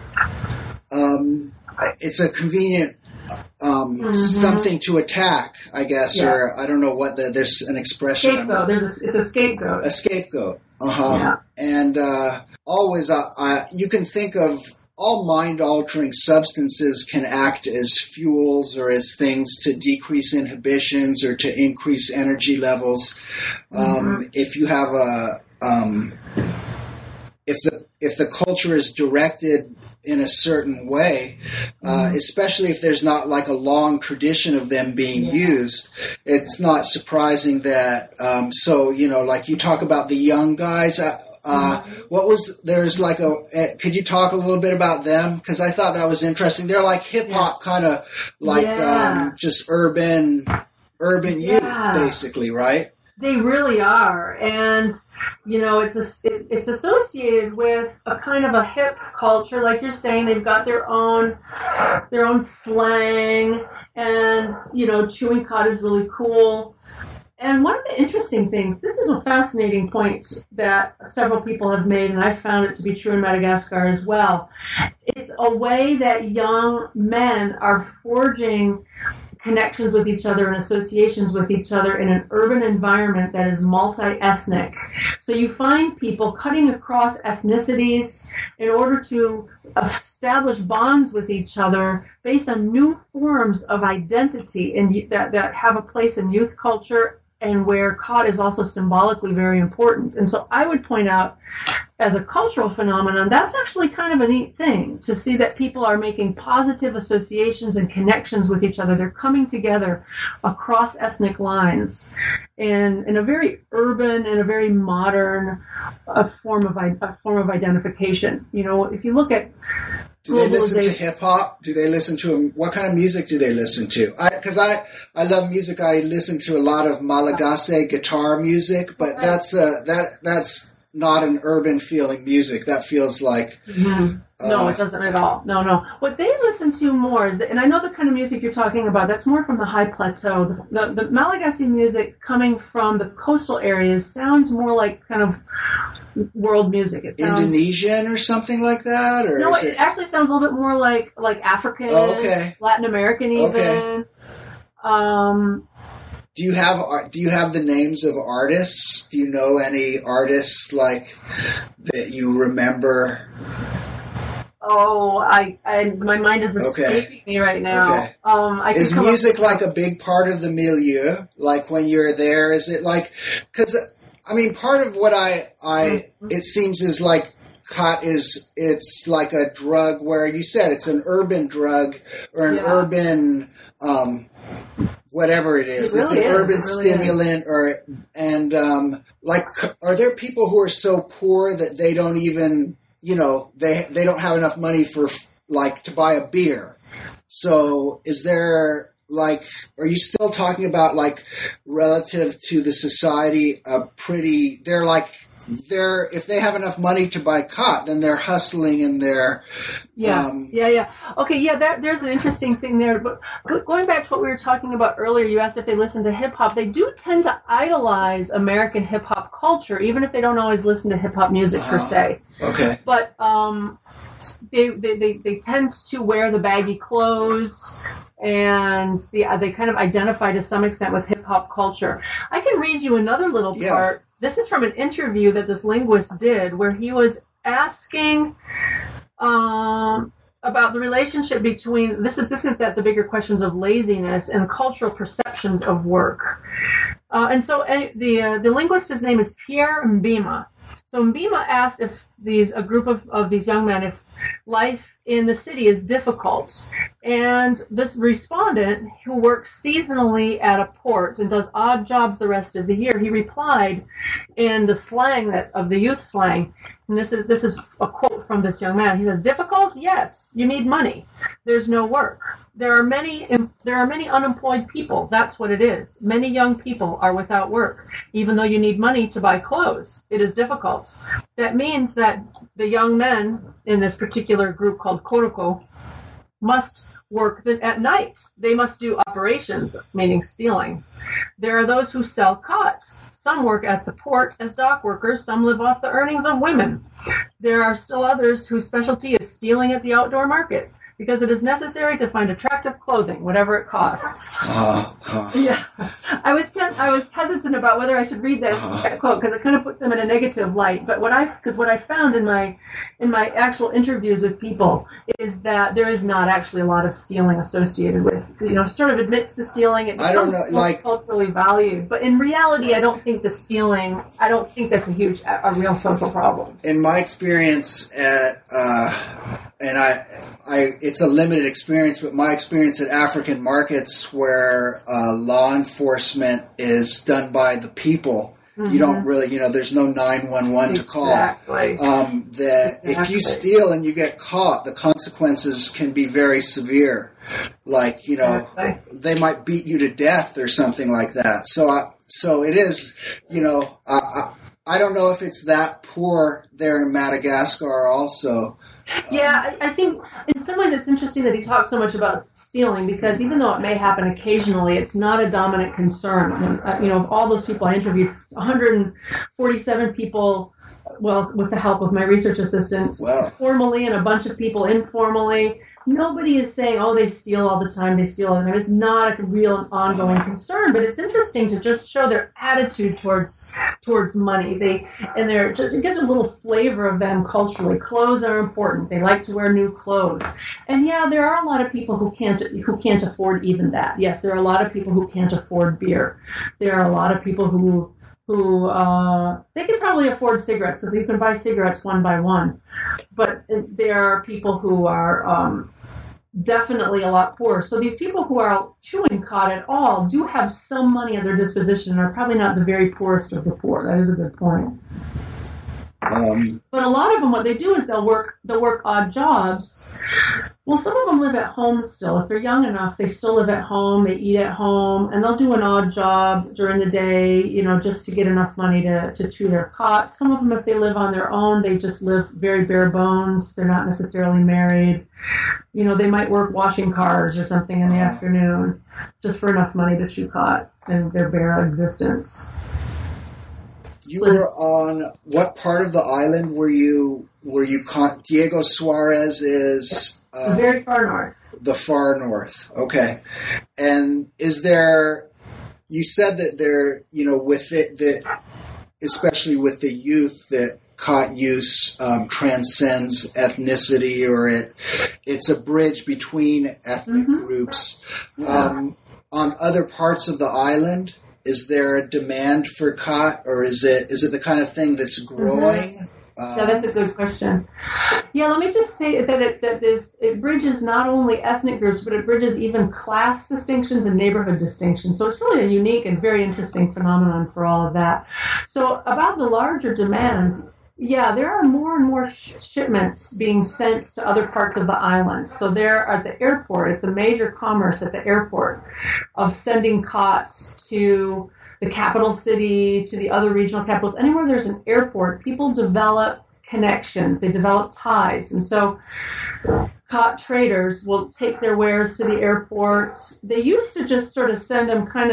Speaker 3: It's a convenient something to attack, I guess, or I don't know what there's an expression.
Speaker 4: Scapegoat. It's a scapegoat.
Speaker 3: A scapegoat. And always, you can think of all mind-altering substances can act as fuels or as things to decrease inhibitions or to increase energy levels. If you have if the culture is directed in a certain way, especially if there's not like a long tradition of them being used, it's not surprising that, like you talk about the young guys, could you talk a little bit about them? Because I thought that was interesting. They're like hip-hop kind of like just urban youth, basically, right?
Speaker 4: They really are, and it's associated with a kind of a hip culture, like you're saying. They've got their own slang, and chewing cud is really cool. And one of the interesting things, this is a fascinating point that several people have made, and I found it to be true in Madagascar as well. It's a way that young men are forging connections with each other and associations with each other in an urban environment that is multi-ethnic. So you find people cutting across ethnicities in order to establish bonds with each other based on new forms of identity that have a place in youth culture, and where caught is also symbolically very important. And so I would point out, as a cultural phenomenon, that's actually kind of a neat thing to see that people are making positive associations and connections with each other. They're coming together across ethnic lines in a very urban and a very modern form of identification. If you look at
Speaker 3: do they listen to hip-hop? Do they listen to what kind of music do they listen to? Because I love music. I listen to a lot of Malagasy guitar music, but that's not an urban feeling music. That feels like
Speaker 4: no, it doesn't at all. No. What they listen to more is, and I know the kind of music you're talking about, that's more from the high plateau. The Malagasy music coming from the coastal areas sounds more like kind of world music. It sounds
Speaker 3: Indonesian or something like that, or
Speaker 4: no, it actually sounds a little bit more like African, Latin American even.
Speaker 3: Do you have the names of artists? Do you know any artists like that you remember?
Speaker 4: Oh, my mind is escaping me right now.
Speaker 3: Okay. Is music like a big part of the milieu? Like when you're there, is it like? Because I mean, part of what it seems is like cot it's like a drug where you said it's an urban drug or an urban whatever it is. It's an urban stimulant are there people who are so poor that they don't even, they don't have enough money for to buy a beer. So is there are you still talking about relative to the society if they have enough money to buy cot, then they're hustling and they're Okay,
Speaker 4: there's an interesting thing there. But going back to what we were talking about earlier, you asked if they listen to hip hop. They do tend to idolize American hip hop culture, even if they don't always listen to hip hop music per se.
Speaker 3: Okay.
Speaker 4: But they tend to wear the baggy clothes, and they kind of identify to some extent with hip hop culture. I can read you another little part. This is from an interview that this linguist did, where he was asking about the relationship between this is at the bigger questions of laziness and cultural perceptions of work. And so the linguist, his name is Pierre Mbima. So Mbima asked if a group of these young men, if life in the city is difficult. And this respondent, who works seasonally at a port and does odd jobs the rest of the year, he replied in the slang of the youth slang, and this is a quote from this young man. He says, "Difficult? Yes. You need money. There's no work. There are many unemployed people. That's what it is. Many young people are without work. Even though you need money to buy clothes, it is difficult." That means that the young men in this particular group called Koroko must work at night. They must do operations, meaning stealing. There are those who sell cot. Some work at the port as dock workers. Some live off the earnings of women. There are still others whose specialty is stealing at the outdoor market, because it is necessary to find attractive clothing, whatever it costs. Yeah, I was hesitant about whether I should read that quote because it kind of puts them in a negative light. But what I found in my actual interviews with people is that there is not actually a lot of stealing associated with, sort of admits to stealing. It becomes culturally valued, but in reality, I don't think that's a real social problem.
Speaker 3: In my experience it's a limited experience, but my experience at African markets where law enforcement is done by the people, you don't really, there's no 911 to call.
Speaker 4: Exactly.
Speaker 3: If you steal and you get caught, the consequences can be very severe. Like, they might beat you to death or something like that. So it is, I don't know if it's that poor there in Madagascar also.
Speaker 4: Yeah, I think in some ways it's interesting that he talks so much about stealing, because even though it may happen occasionally, it's not a dominant concern. Of all those people I interviewed, 147 people, well, with the help of my research assistants, formally, and a bunch of people informally. Nobody is saying, oh, they steal all the time, It's not a real ongoing concern, but it's interesting to just show their attitude towards money. It gives a little flavor of them culturally. Clothes are important. They like to wear new clothes. And yeah, there are a lot of people who can't afford even that. Yes, there are a lot of people who can't afford beer. There are a lot of people who they can probably afford cigarettes, because you can buy cigarettes one by one. But there are people who are definitely a lot poorer. So these people who are chewing cod at all do have some money at their disposition and are probably not the very poorest of the poor. That is a good point. But a lot of them, what they do is they'll work odd jobs. Well, some of them live at home still. If they're young enough, they still live at home, they eat at home, and they'll do an odd job during the day, just to get enough money to chew their cot. Some of them, if they live on their own, they just live very bare bones. They're not necessarily married. They might work washing cars or something in the afternoon just for enough money to chew cot in their bare existence.
Speaker 3: You were on what part of the island were you Diego Suarez is
Speaker 4: very far north.
Speaker 3: The far north. Okay. And is there, you said that there, with it, that especially with the youth, that cot use transcends ethnicity, or it's a bridge between ethnic groups.
Speaker 4: Yeah.
Speaker 3: On other parts of the island, is there a demand for cot, or is it the kind of thing that's growing?
Speaker 4: Yeah, that's a good question. Yeah, let me just say that it bridges not only ethnic groups, but it bridges even class distinctions and neighborhood distinctions. So it's really a unique and very interesting phenomenon for all of that. So about the larger demands, yeah, there are more and more shipments being sent to other parts of the island. So there at the airport, it's a major commerce at the airport of sending cots to the capital city, to the other regional capitals. Anywhere there's an airport, people develop connections, they develop ties. And so cot traders will take their wares to the airport. They used to just sort of send them kind of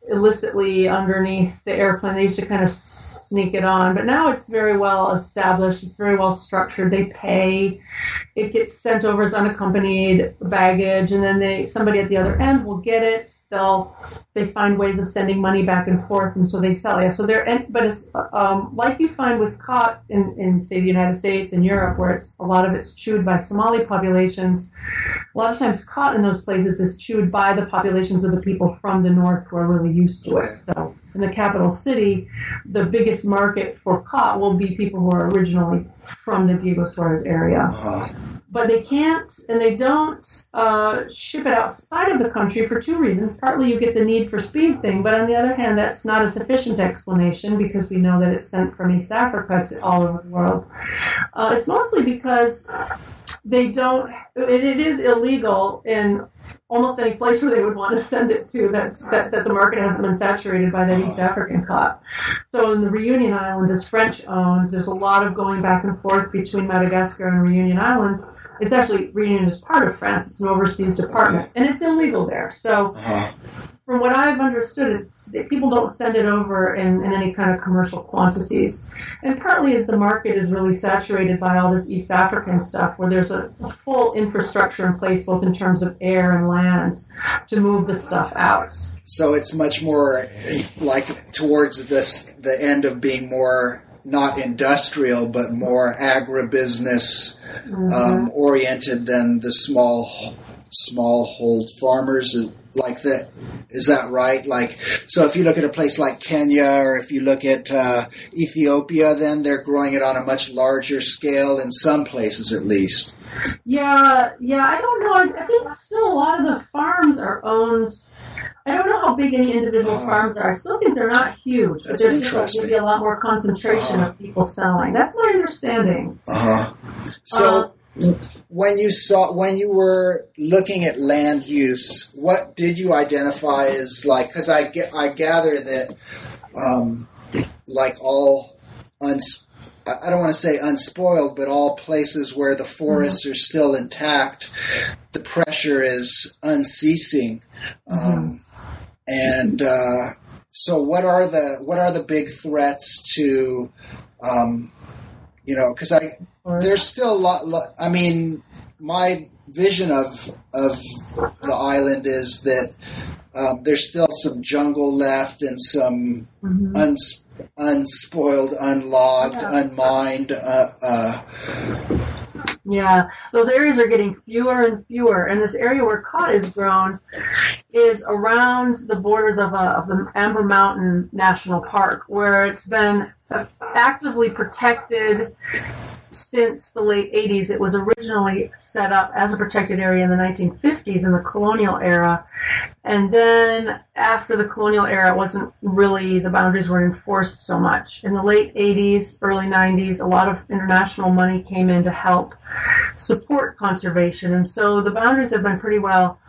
Speaker 4: illicitly underneath the airplane. They used to kind of sneak it on, but now it's very well established. It's very well structured. They pay. It gets sent over as unaccompanied baggage, and then somebody at the other end will get it. They find ways of sending money back and forth, and so they sell it. So but it's like you find with cot in say the United States and Europe, where a lot of it's chewed by Somali populations. A lot of times, cot in those places is chewed by the populations of the people from the north who are really used to it. So in the capital city, the biggest market for cot will be people who are originally from the Diego Suarez area.
Speaker 3: Uh-huh.
Speaker 4: But they can't and they don't ship it outside of the country for two reasons. Partly you get the need for speed thing, but on the other hand, that's not a sufficient explanation because we know that it's sent from East Africa to all over the world. It's mostly because they don't, it is illegal in almost any place where they would want to send it to that the market hasn't been saturated by that East African cot. So in the Reunion Island is French owned. There's a lot of going back and forth between Madagascar and Reunion Island. It's actually, Reunion is part of France. It's an overseas department, and it's illegal there. So from what I've understood, people don't send it over in any kind of commercial quantities. And partly is the market is really saturated by all this East African stuff where there's a full infrastructure in place, both in terms of air and land, to move the stuff out.
Speaker 3: So it's much more like towards the end of being more not industrial, but more agribusiness oriented than the smallhold farmers like that. Is that right? Like, so if you look at a place like Kenya, or if you look at Ethiopia, then they're growing it on a much larger scale in some places, at least.
Speaker 4: Yeah, I don't know. I think still a lot of the farms are owned. I don't know how big any individual farms are. I still think they're not huge, but there's going to be a lot more concentration of people selling. That's my understanding.
Speaker 3: So, when you were looking at land use, what did you identify as like? Because I gather that like all I don't want to say unspoiled, but all places where the forests are still intact, the pressure is unceasing. And so what are the big threats to, because there's still a lot, I mean, my vision of the island is that there's still some jungle left and some unspoiled, unlogged, unmined.
Speaker 4: Yeah, those areas are getting fewer and fewer, and this area where cot is grown is around the borders of the Amber Mountain National Park, where it's been actively protected since the late 80s. It was originally set up as a protected area in the 1950s in the colonial era. And then after the colonial era, the boundaries weren't enforced so much. In the late 80s, early 90s, a lot of international money came in to help support conservation. And so the boundaries have been pretty well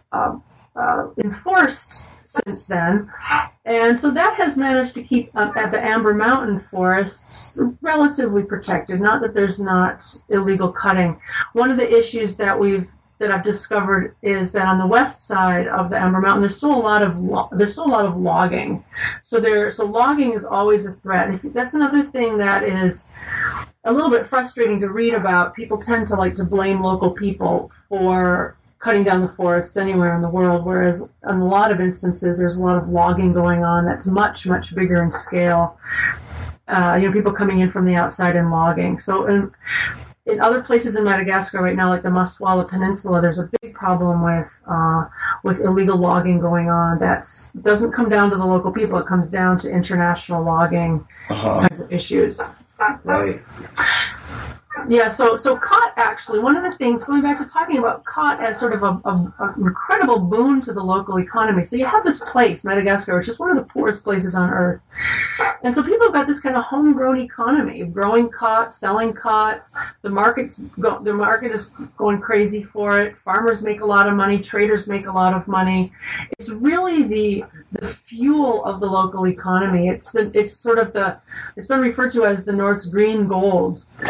Speaker 4: enforced since then. And so that has managed to keep the Amber Mountain forests relatively protected. Not that there's not illegal cutting. One of the issues that I've discovered is that on the west side of the Amber Mountain, there's still a lot of logging. So logging is always a threat. And that's another thing that is a little bit frustrating to read about. People tend to blame local people for cutting down the forests anywhere in the world, whereas in a lot of instances there's a lot of logging going on that's much, much bigger in scale. People coming in from the outside and logging. So in other places in Madagascar right now, like the Maswala Peninsula, there's a big problem with illegal logging going on. That doesn't come down to the local people. It comes down to international logging kinds of issues.
Speaker 3: Right.
Speaker 4: Yeah, so cot actually, one of the things, going back to talking about cot as sort of an incredible boon to the local economy. So you have this place, Madagascar, which is one of the poorest places on earth. And so people have got this kind of homegrown economy of growing cot, selling cot. The market is going crazy for it. Farmers make a lot of money. Traders make a lot of money. It's really the fuel of the local economy. It's been referred to as the North's green gold.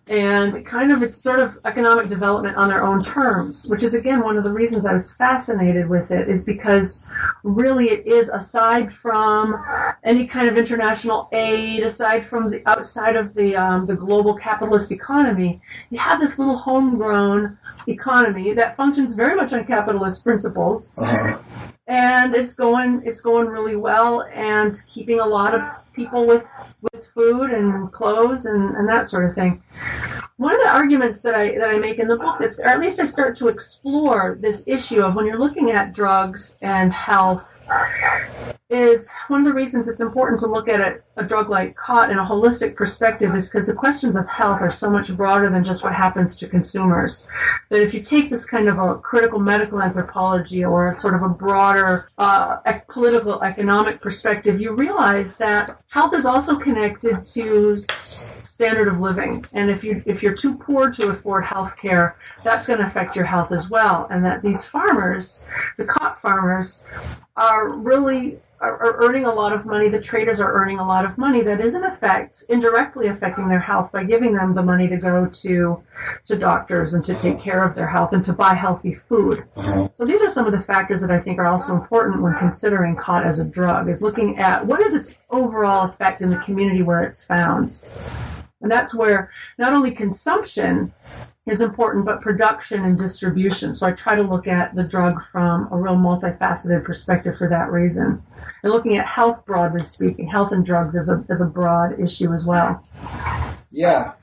Speaker 4: And it's sort of economic development on their own terms, which is, again, one of the reasons I was fascinated with it, is because really it is, aside from any kind of international aid, aside from the outside of the global capitalist economy, you have this little homegrown economy that functions very much on capitalist principles. And it's going really well, and keeping a lot of people with food and clothes and that sort of thing. One of the arguments that I make in the book, or at least I start to explore this issue of when you're looking at drugs and health, is one of the reasons it's important to look at a drug like COT in a holistic perspective is because the questions of health are so much broader than just what happens to consumers. That if you take this kind of a critical medical anthropology or sort of a broader political economic perspective, you realize that health is also connected to standard of living. And if you're too poor to afford health care, that's going to affect your health as well. And that these farmers, the COT farmers, are earning a lot of money. The traders are earning a lot of money that is in effect indirectly affecting their health by giving them the money to go to doctors and to take care of their health and to buy healthy food. So these are some of the factors that I think are also important when considering COT as a drug, is looking at what is its overall effect in the community where it's found. And that's where not only consumption is important, but production and distribution. So I try to look at the drug from a real multifaceted perspective for that reason. And looking at health, broadly speaking, health and drugs is a broad issue as well.
Speaker 3: Yeah.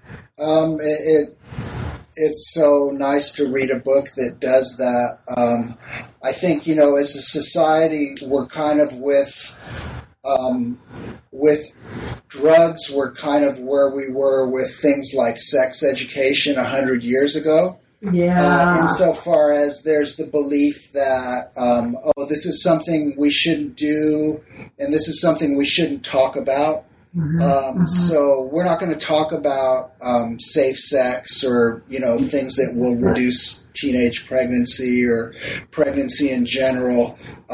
Speaker 3: It's so nice to read a book that does that. I think, as a society, we're kind of with drugs, we're kind of where we were with things like sex education 100 years ago.
Speaker 4: Yeah.
Speaker 3: Insofar as there's the belief that, this is something we shouldn't do, and this is something we shouldn't talk about. So we're not going to talk about safe sex or, things that will reduce teenage pregnancy or pregnancy in general.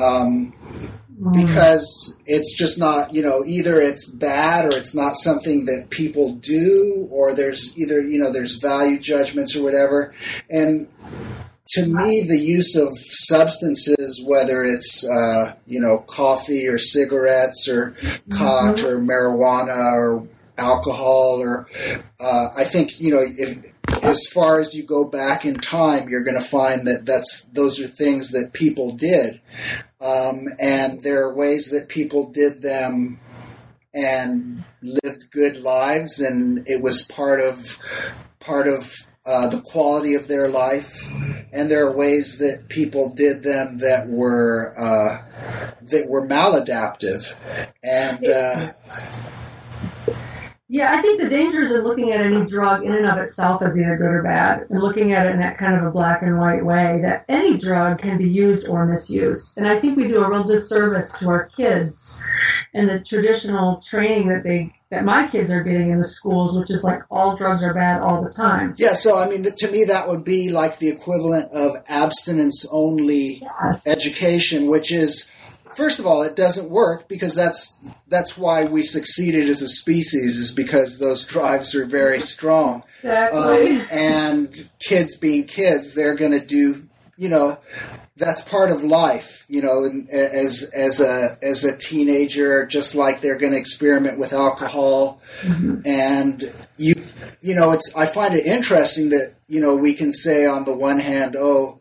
Speaker 3: Because it's just not, either it's bad or it's not something that people do, or there's there's value judgments or whatever. And to me, the use of substances, whether it's, coffee or cigarettes or pot or marijuana or alcohol, or I think, if as far as you go back in time, you're going to find that those are things that people did. And there are ways that people did them and lived good lives, and it was part of the quality of their life. And there are ways that people did them that were maladaptive. And
Speaker 4: yeah, I think the dangers in looking at any drug in and of itself as either good or bad, and looking at it in that kind of a black and white way, that any drug can be used or misused. And I think we do a real disservice to our kids and the traditional training that my kids are getting in the schools, which is like all drugs are bad all the time.
Speaker 3: Yeah, so I mean, to me, that would be like the equivalent of abstinence-only education, which is, first of all, it doesn't work, because that's why we succeeded as a species, is because those drives are very strong.
Speaker 4: Exactly.
Speaker 3: And kids being kids, they're going to do, that's part of life, and as a teenager, just like they're going to experiment with alcohol. And I find it interesting that, we can say on the one hand,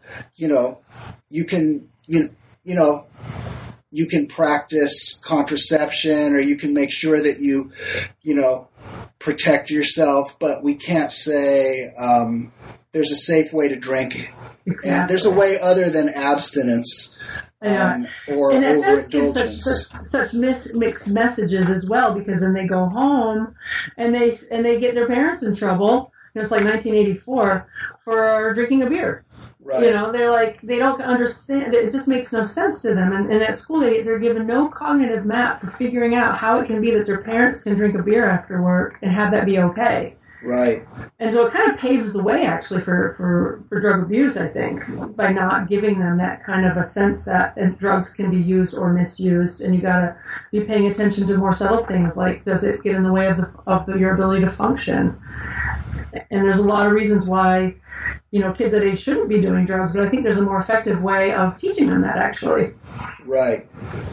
Speaker 3: you can practice contraception, or you can make sure that you protect yourself, but we can't say there's a safe way to drink.
Speaker 4: Exactly.
Speaker 3: And there's a way other than abstinence or
Speaker 4: and
Speaker 3: overindulgence.
Speaker 4: Such mixed messages as well, because then they go home and they get their parents in trouble. It's like 1984 for drinking a beer.
Speaker 3: Right.
Speaker 4: They're like, they don't understand. It just makes no sense to them. And at school, they're given no cognitive map for figuring out how it can be that their parents can drink a beer after work and have that be okay.
Speaker 3: Right.
Speaker 4: And so it kind of paves the way, actually, for drug abuse, I think, by not giving them that kind of a sense that drugs can be used or misused, and you got to be paying attention to more subtle things, like, does it get in the way of your ability to function? And there's a lot of reasons why, kids that age shouldn't be doing drugs, but I think there's a more effective way of teaching them that, actually.
Speaker 3: Right.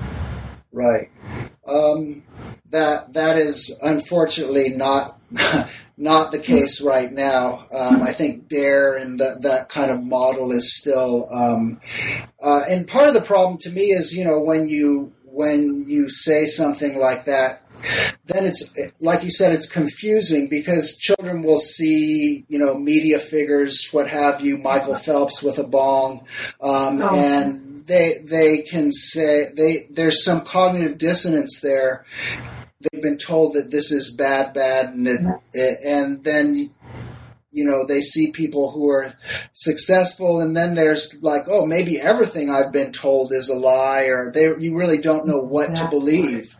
Speaker 3: That is unfortunately not not the case right now. I think DARE and that kind of model is still, and part of the problem to me is, when you say something like that, then it's, like you said, it's confusing because children will see, media figures, what have you, Michael Phelps with a bong, and they can say, there's some cognitive dissonance there. They've been told that this is bad, and then, they see people who are successful, and then there's like, oh, maybe everything I've been told is a lie, or you really don't know what to believe.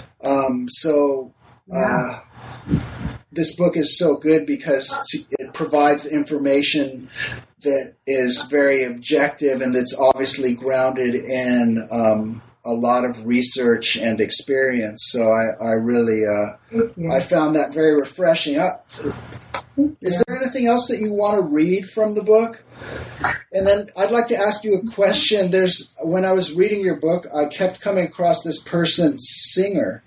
Speaker 3: This book is so good because it provides information that is very objective and that's obviously grounded in a lot of research and experience. So I really I found that very refreshing. Is there anything else that you want to read from the book? And then I'd like to ask you a question. When I was reading your book, I kept coming across this person, Singer.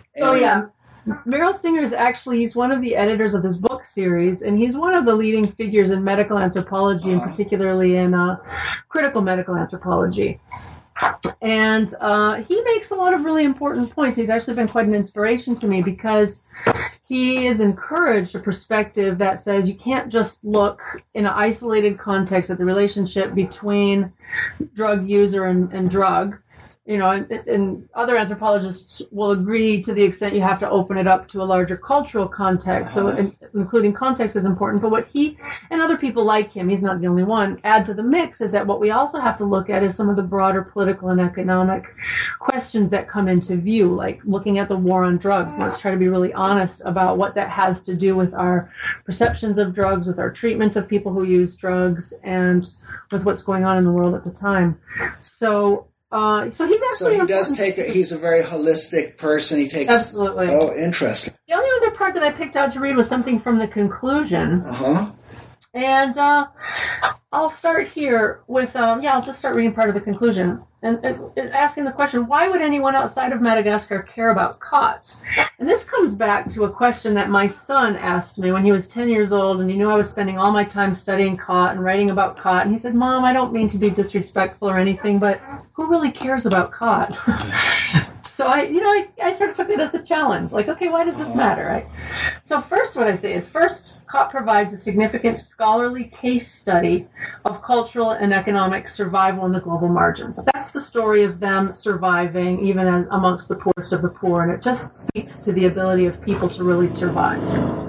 Speaker 4: Merrill Singer is he's one of the editors of this book series, and he's one of the leading figures in medical anthropology, and particularly in critical medical anthropology. And he makes a lot of really important points. He's actually been quite an inspiration to me because he has encouraged a perspective that says you can't just look in an isolated context at the relationship between drug user and drug. And other anthropologists will agree to the extent you have to open it up to a larger cultural context. So including context is important. But what he and other people like him, he's not the only one, add to the mix is that what we also have to look at is some of the broader political and economic questions that come into view, like looking at the war on drugs. Let's try to be really honest about what that has to do with our perceptions of drugs, with our treatment of people who use drugs, and with what's going on in the world at the time. So he's actually...
Speaker 3: he's a very holistic person. He takes...
Speaker 4: Absolutely.
Speaker 3: Oh, interesting.
Speaker 4: The only other part that I picked out to read was something from the conclusion. And I'll start here with, I'll just start reading part of the conclusion. And asking the question, why would anyone outside of Madagascar care about cots? And this comes back to a question that my son asked me when he was 10 years old, and he knew I was spending all my time studying cot and writing about cot. And he said, Mom, I don't mean to be disrespectful or anything, but who really cares about cot? So I sort of took it as a challenge. Like, okay, why does this matter, right? So first, what I say is, COT provides a significant scholarly case study of cultural and economic survival in the global margins. That's the story of them surviving, even amongst the poorest of the poor, and it just speaks to the ability of people to really survive.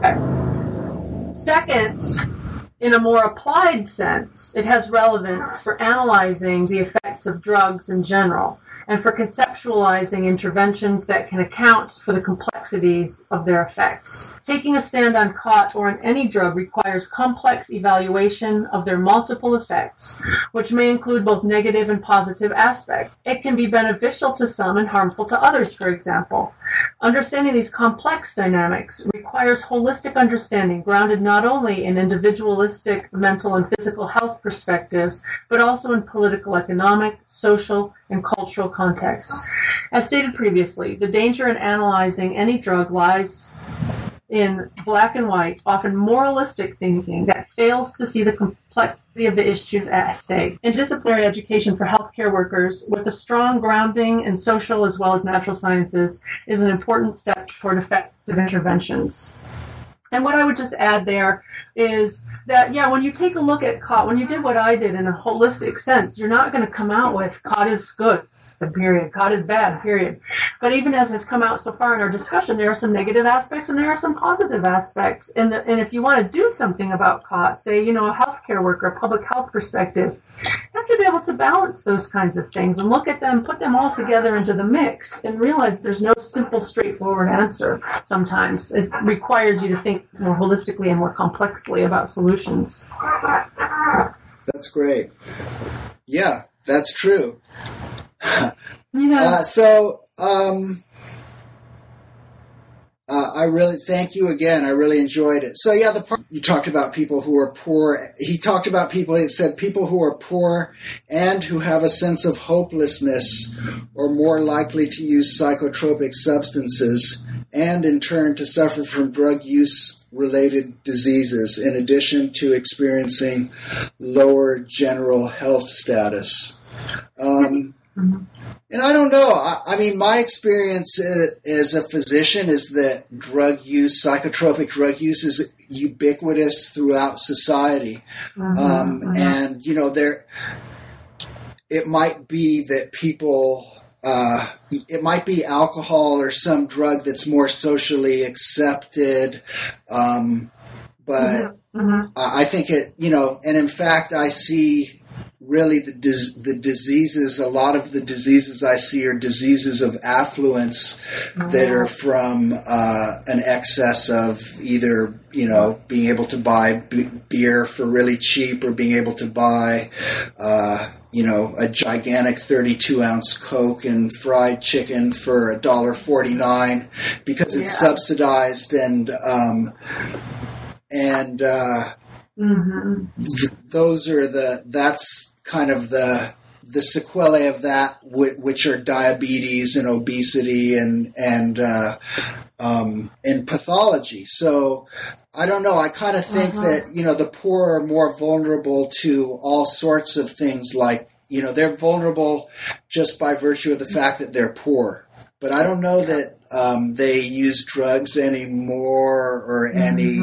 Speaker 4: Okay. Second, in a more applied sense, it has relevance for analyzing the effects of drugs in general, and for conceptualizing interventions that can account for the complexities of their effects. Taking a stand on COT or on any drug requires complex evaluation of their multiple effects, which may include both negative and positive aspects. It can be beneficial to some and harmful to others, for example. Understanding these complex dynamics requires holistic understanding grounded not only in individualistic mental and physical health perspectives, but also in political, economic, social, and cultural contexts. As stated previously, the danger in analyzing any drug lies in black and white, often moralistic thinking that fails to see the complexity of the issues at stake. Interdisciplinary education for healthcare workers with a strong grounding in social as well as natural sciences is an important step toward effective interventions. And what I would just add there is that, when you take a look at COT, when you did what I did in a holistic sense, you're not going to come out with COT is good, period. COT is bad, period. But even as has come out so far in our discussion, there are some negative aspects and there are some positive aspects. And if you want to do something about COT, say, a healthcare worker, a public health perspective, you have to be able to balance those kinds of things and look at them, put them all together into the mix and realize there's no simple, straightforward answer sometimes. It requires you to think more holistically and more complexly about solutions.
Speaker 3: That's great. Yeah, that's true. I really thank you again. I really enjoyed it. So yeah, the part you talked about people who are poor. He talked about people. He said people who are poor and who have a sense of hopelessness are more likely to use psychotropic substances and in turn to suffer from drug use related diseases, in addition to experiencing lower general health status. And I don't know. I mean, my experience as a physician is that drug use, psychotropic drug use, is ubiquitous throughout society. And, you know, it might be that people, it might be alcohol or some drug that's more socially accepted. But I think it, you know, and in fact, I see really the diseases, a lot of the diseases I see are diseases of affluence that are from an excess of either, you know, being able to buy beer for really cheap or being able to buy, you know, a gigantic 32-ounce Coke and fried chicken for $1.49 because it's subsidized those are that's kind of the sequelae of that, which are diabetes and obesity and pathology. So I don't know. I kind of think that, you know, the poor are more vulnerable to all sorts of things, like, you know, they're vulnerable just by virtue of the fact that they're poor. But I don't know that they use drugs anymore or any.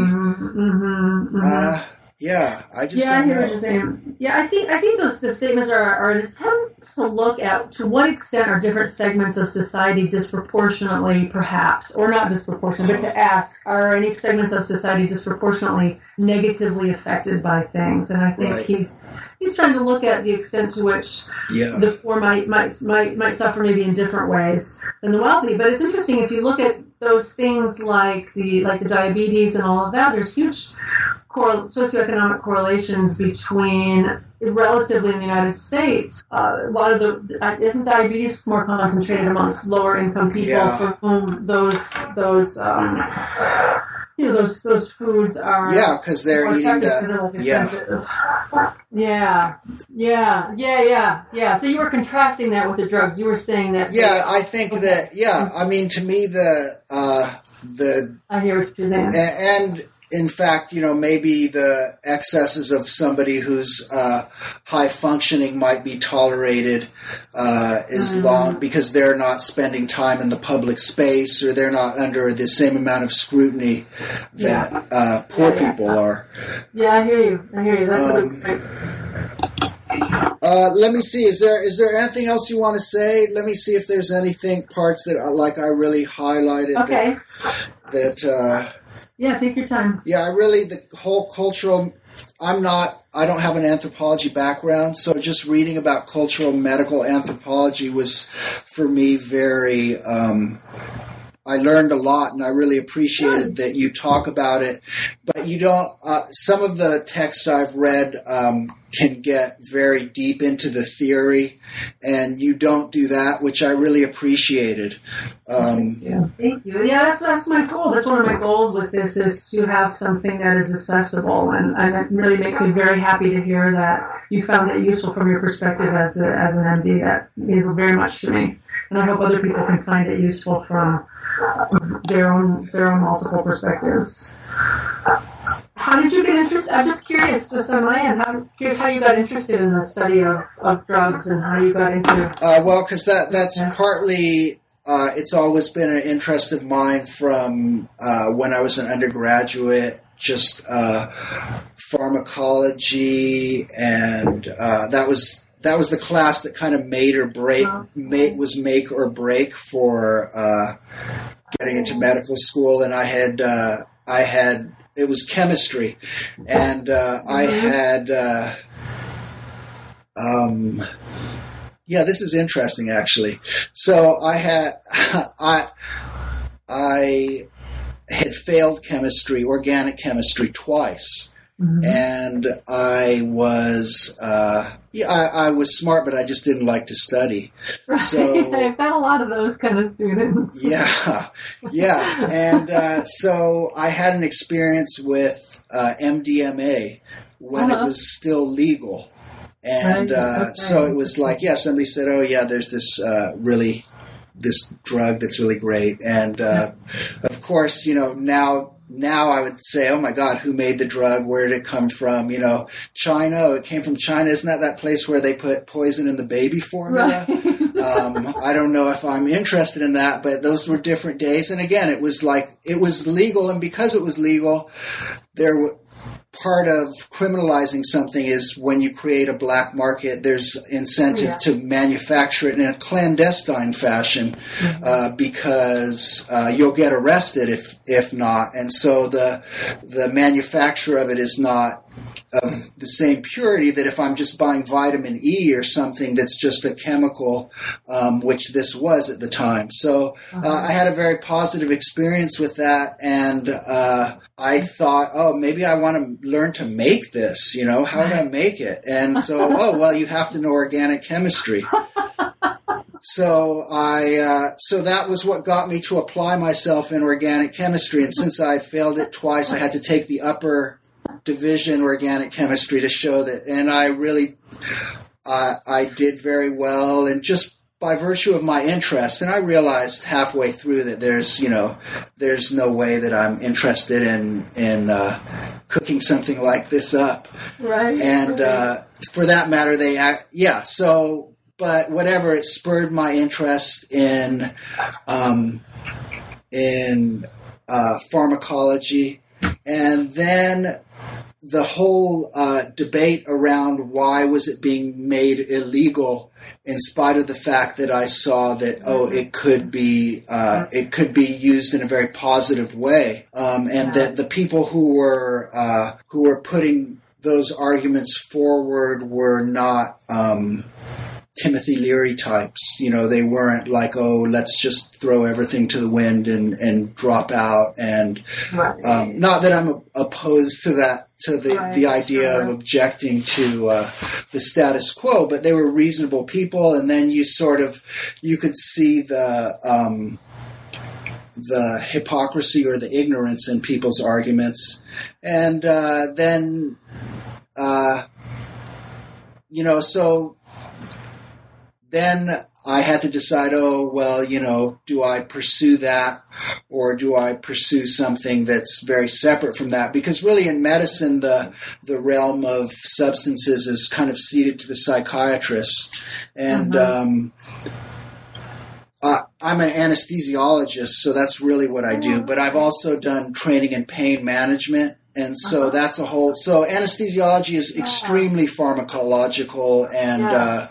Speaker 3: Yeah, I just don't know.
Speaker 4: I hear what you're saying. Yeah, I think the statements are an attempt to look at to what extent are different segments of society disproportionately, perhaps, or not disproportionately, but to ask, are any segments of society disproportionately negatively affected by things? And I think he's trying to look at the extent to which the poor might suffer maybe in different ways than the wealthy. But it's interesting if you look at those things like the diabetes and all of that. There's huge socioeconomic correlations between, relatively in the United States, a lot of isn't diabetes more concentrated amongst lower income people for whom those foods are
Speaker 3: because they're eating that.
Speaker 4: So you were contrasting that with the drugs. You were saying that.
Speaker 3: I think that. I mean, to me, I
Speaker 4: hear what you're saying.
Speaker 3: And in fact, you know, maybe the excesses of somebody who's high functioning might be tolerated as long because they're not spending time in the public space or they're not under the same amount of scrutiny that poor people are.
Speaker 4: Yeah, I hear you. That's a good point.
Speaker 3: Let me see. Is there anything else you want to say? Let me see if there's parts that I really highlighted.
Speaker 4: Okay.
Speaker 3: Yeah,
Speaker 4: take your time.
Speaker 3: Yeah, the whole cultural, I don't have an anthropology background, so just reading about cultural medical anthropology was, for me, very, I learned a lot, and I really appreciated that you talk about it, but you don't, some of the texts I've read can get very deep into the theory, and you don't do that, which I really appreciated.
Speaker 4: Thank you. Yeah, that's my goal. That's one of my goals with this, is to have something that is accessible, and it really makes me very happy to hear that you found it useful from your perspective as an MD. That means very much to me, and I hope other people can find it useful from their own multiple perspectives. How did you get interested? I'm just curious, just on my end, curious how you got interested in the study of drugs and how you got into.
Speaker 3: Well, because that's partly. It's always been an interest of mine from when I was an undergraduate. Just pharmacology, and that was the class that kind of make or break for getting into medical school. And I had it was chemistry, and I had this is interesting actually. So I had failed chemistry, organic chemistry, twice. And I was, I was smart, but I just didn't like to study.
Speaker 4: Right.
Speaker 3: So
Speaker 4: I've got a lot of those kind of students.
Speaker 3: Yeah. And so I had an experience with MDMA when it was still legal. And so it was like, somebody said, oh, yeah, there's this this drug that's really great. And of course, now I would say, oh my God, who made the drug? Where did it come from? China. Oh, it came from China. Isn't that place where they put poison in the baby formula? Right. I don't know if I'm interested in that, but those were different days. And again, it was legal. And because it was legal, part of criminalizing something is when you create a black market, there's incentive to manufacture it in a clandestine fashion, because you'll get arrested if not. And so the manufacture of it is not of the same purity that if I'm just buying vitamin E or something that's just a chemical, which this was at the time. So I had a very positive experience with that, and I thought, oh, maybe I want to learn to make this, how would I make it? And so, you have to know organic chemistry. So so that was what got me to apply myself in organic chemistry. And since I had failed it twice, I had to take the upper division organic chemistry to show that. And I really, I did very well, and just by virtue of my interest. And I realized halfway through that there's no way that I'm interested in cooking something like this up.
Speaker 4: Right.
Speaker 3: And for that matter, but whatever, it spurred my interest in pharmacology. And then the whole debate around why was it being made illegal, in spite of the fact that I saw that it could be used in a very positive way, and that the people who were putting those arguments forward were not Timothy Leary types. They weren't like, oh, let's just throw everything to the wind and drop out. And not that I'm opposed to that, to the idea of objecting to the status quo, but they were reasonable people. And then you could see the hypocrisy or the ignorance in people's arguments. And then, so then I had to decide, do I pursue that, or do I pursue something that's very separate from that? Because really in medicine, the realm of substances is kind of ceded to the psychiatrists. And I'm an anesthesiologist, so that's really what I do. But I've also done training in pain management. And so that's so anesthesiology is extremely pharmacological, and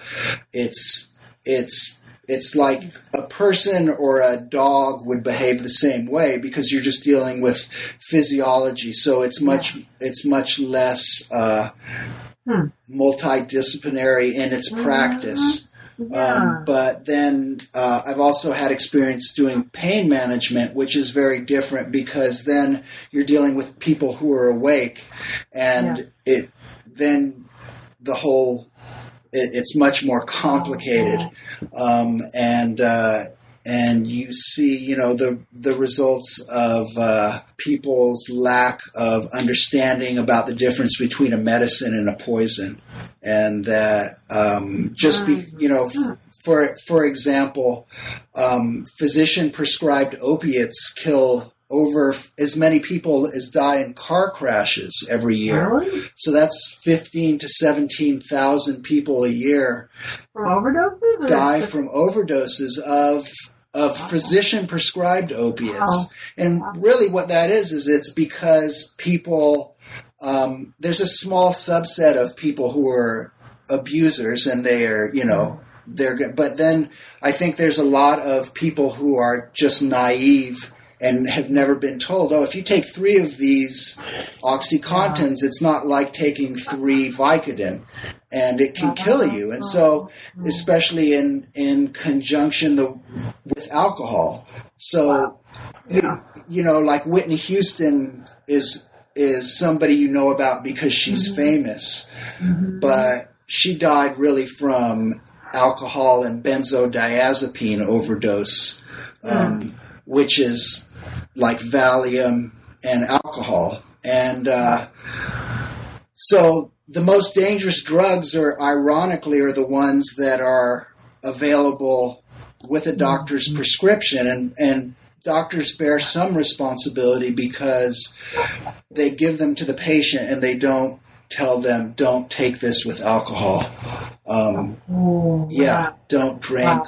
Speaker 3: it's like a person or a dog would behave the same way, because you're just dealing with physiology. So it's much less multidisciplinary in its practice. But then I've also had experience doing pain management, which is very different, because then you're dealing with people who are awake, and it's much more complicated. And you see, the results of people's lack of understanding about the difference between a medicine and a poison. And that for example, physician-prescribed opiates kill over as many people as die in car crashes every year.
Speaker 4: Really?
Speaker 3: So that's 15 to 17,000 people a year
Speaker 4: from overdoses?
Speaker 3: Die from overdoses of physician-prescribed opiates.
Speaker 4: Wow.
Speaker 3: And really what that is it's because people, there's a small subset of people who are abusers, and they are, but then I think there's a lot of people who are just naive and have never been told, if you take 3 of these OxyContins, it's not like taking 3 Vicodin, and it can kill you. And so, especially in conjunction with alcohol. So, like Whitney Houston is is somebody you know about because she's famous, but she died really from alcohol and benzodiazepine overdose, which is like Valium and alcohol. And so the most dangerous drugs are the ones that are available with a doctor's prescription, and doctors bear some responsibility because they give them to the patient and they don't tell them, don't take this with alcohol. Don't drink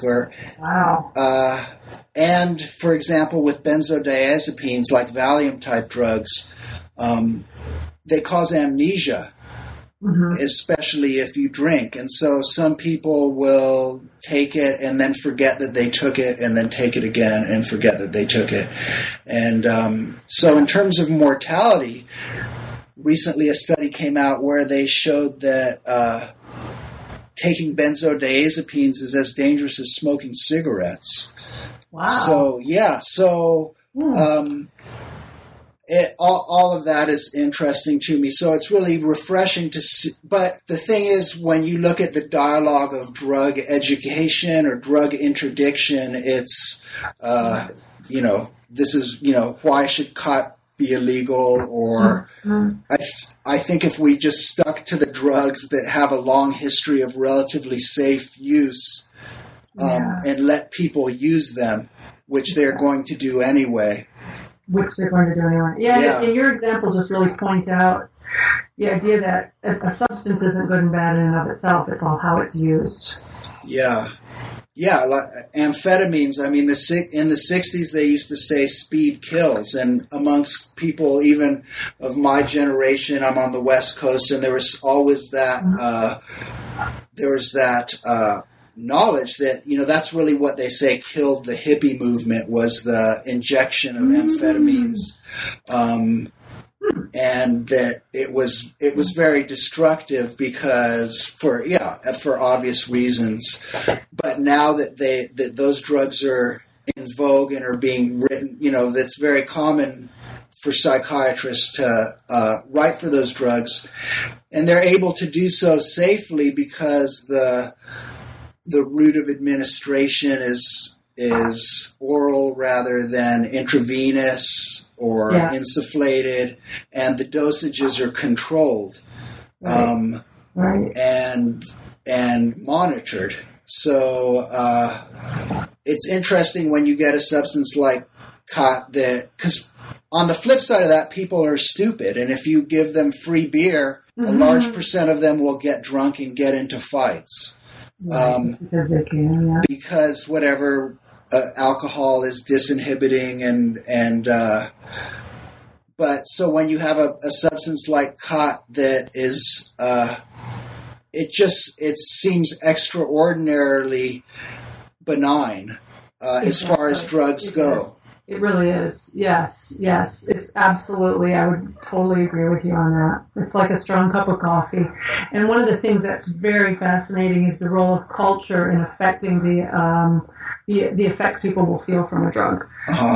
Speaker 3: and for example, with benzodiazepines like Valium type drugs, they cause amnesia, especially if you drink. And so some people will take it and then forget that they took it, and then take it again and forget that they took it. And so in terms of mortality, recently a study came out where they showed that taking benzodiazepines is as dangerous as smoking cigarettes. Wow. So all of that is interesting to me. So it's really refreshing to see. But the thing is, when you look at the dialogue of drug education or drug interdiction, it's, this is, why should khat be illegal? Or I think if we just stuck to the drugs that have a long history of relatively safe use, and let people use them, which they're going to do anyway.
Speaker 4: Yeah, and your examples just really point out the idea that a substance isn't good and bad in and of itself. It's all how it's used.
Speaker 3: Yeah, like amphetamines. I mean, in the 60s, they used to say speed kills. And amongst people even of my generation, I'm on the West Coast, and there was always that, knowledge that, that's really what they say killed the hippie movement, was the injection of amphetamines, and that it was very destructive because for obvious reasons. But now that those drugs are in vogue and are being written, that's very common for psychiatrists to write for those drugs, and they're able to do so safely because the route of administration is oral rather than intravenous or insufflated, and the dosages are controlled, and monitored. So it's interesting when you get a substance like khat because on the flip side of that, people are stupid, and if you give them free beer, a large percent of them will get drunk and get into fights.
Speaker 4: Because they can,
Speaker 3: because whatever alcohol is disinhibiting, and but so when you have a substance like khat that is it seems extraordinarily benign as far as drugs go.
Speaker 4: It really is. Yes. It's absolutely, I would totally agree with you on that. It's like a strong cup of coffee. And one of the things that's very fascinating is the role of culture in affecting the effects people will feel from a drug.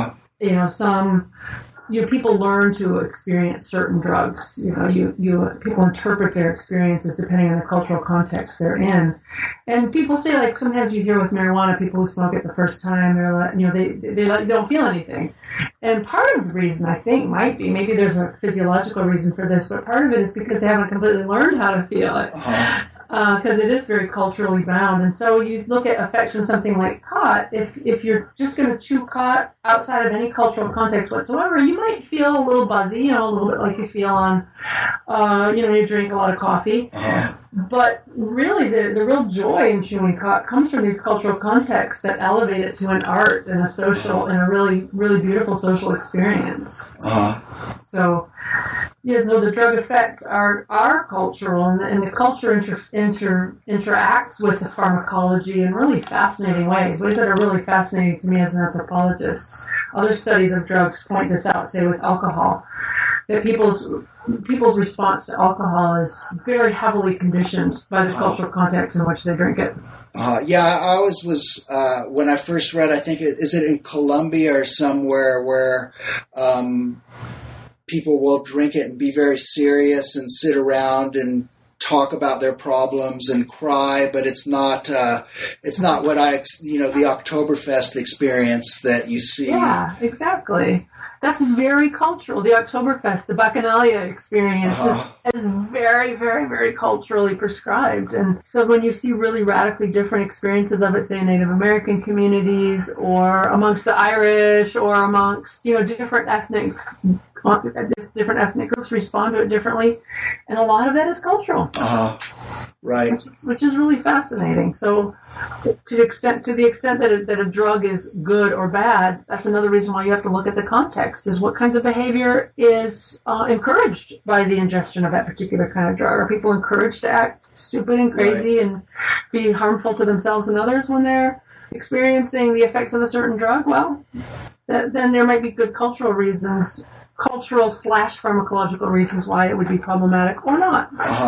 Speaker 4: People learn to experience certain drugs. People interpret their experiences depending on the cultural context they're in. And people say, like, sometimes you hear with marijuana, people who smoke it the first time, they're like, they don't feel anything. And part of the reason, I think, might be, maybe there's a physiological reason for this, but part of it is because they haven't completely learned how to feel it. Because it is very culturally bound. And so you look at effects from something like khat, if you're just going to chew khat outside of any cultural context whatsoever, you might feel a little buzzy, a little bit like you feel on, you drink a lot of coffee. But really, the real joy in chewing khat comes from these cultural contexts that elevate it to an art and a really, really beautiful social experience. So the drug effects are cultural, and the culture interacts with the pharmacology in really fascinating ways that are really fascinating to me as an anthropologist. Other studies of drugs point this out, say with alcohol, that people's response to alcohol is very heavily conditioned by the cultural context in which they drink it.
Speaker 3: I always was, when I first read, I think, is it in Colombia or somewhere where people will drink it and be very serious and sit around and talk about their problems and cry, but it's not what the Oktoberfest experience that you see.
Speaker 4: Yeah, exactly. That's very cultural. The Oktoberfest, the Bacchanalia experience is very, very, very culturally prescribed. And so when you see really radically different experiences of it, say in Native American communities or amongst the Irish or amongst, different ethnic groups respond to it differently. And a lot of that is cultural.
Speaker 3: Right.
Speaker 4: Which is really fascinating. So to the extent that a drug is good or bad, that's another reason why you have to look at the context, is what kinds of behavior is encouraged by the ingestion of that particular kind of drug. Are people encouraged to act stupid and crazy and be harmful to themselves and others when they're experiencing the effects of a certain drug? Well, then there might be good cultural reasons, cultural/pharmacological reasons why it would be problematic or not.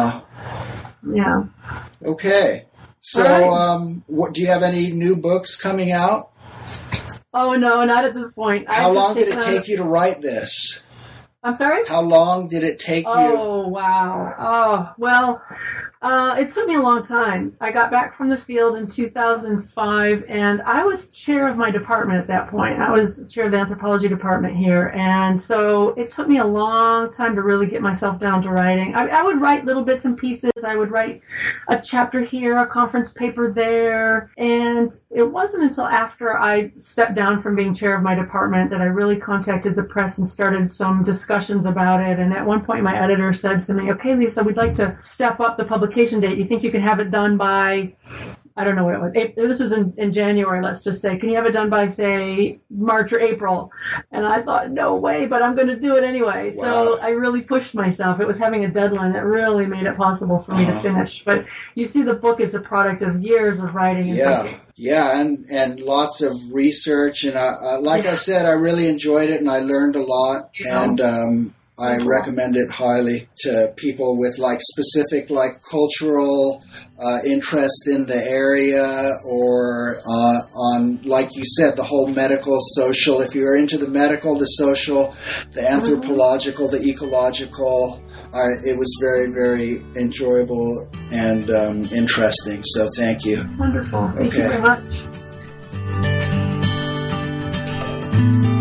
Speaker 4: Yeah.
Speaker 3: Okay. So, what do you have any new books coming out?
Speaker 4: Oh no, not at this point.
Speaker 3: How long did it take you to write this?
Speaker 4: I'm sorry?
Speaker 3: How long did it take you?
Speaker 4: Oh, wow. Oh, well, it took me a long time. I got back from the field in 2005, and I was chair of my department at that point. I was chair of the anthropology department here, and so it took me a long time to really get myself down to writing. I would write little bits and pieces. I would write a chapter here, a conference paper there, and it wasn't until after I stepped down from being chair of my department that I really contacted the press and started some discussions about it. And at one point, my editor said to me, "Okay, Lisa, we'd like to step up the publication date. You think you can have it done by," I don't know what it was. This was in January, let's just say. "Can you have it done by, say, March or April?" And I thought, no way, but I'm going to do it anyway. Wow. So I really pushed myself. It was having a deadline that really made it possible for me to finish. But you see, the book is a product of years of writing and thinking.
Speaker 3: Yeah, and lots of research. And I said, I really enjoyed it, and I learned a lot. And I recommend it highly to people with specific cultural interest in the area, or on, like you said, the whole medical, social. If you're into the medical, the social, the anthropological, the ecological, it was very, very enjoyable and interesting. So thank you.
Speaker 4: Wonderful. Thank you very much.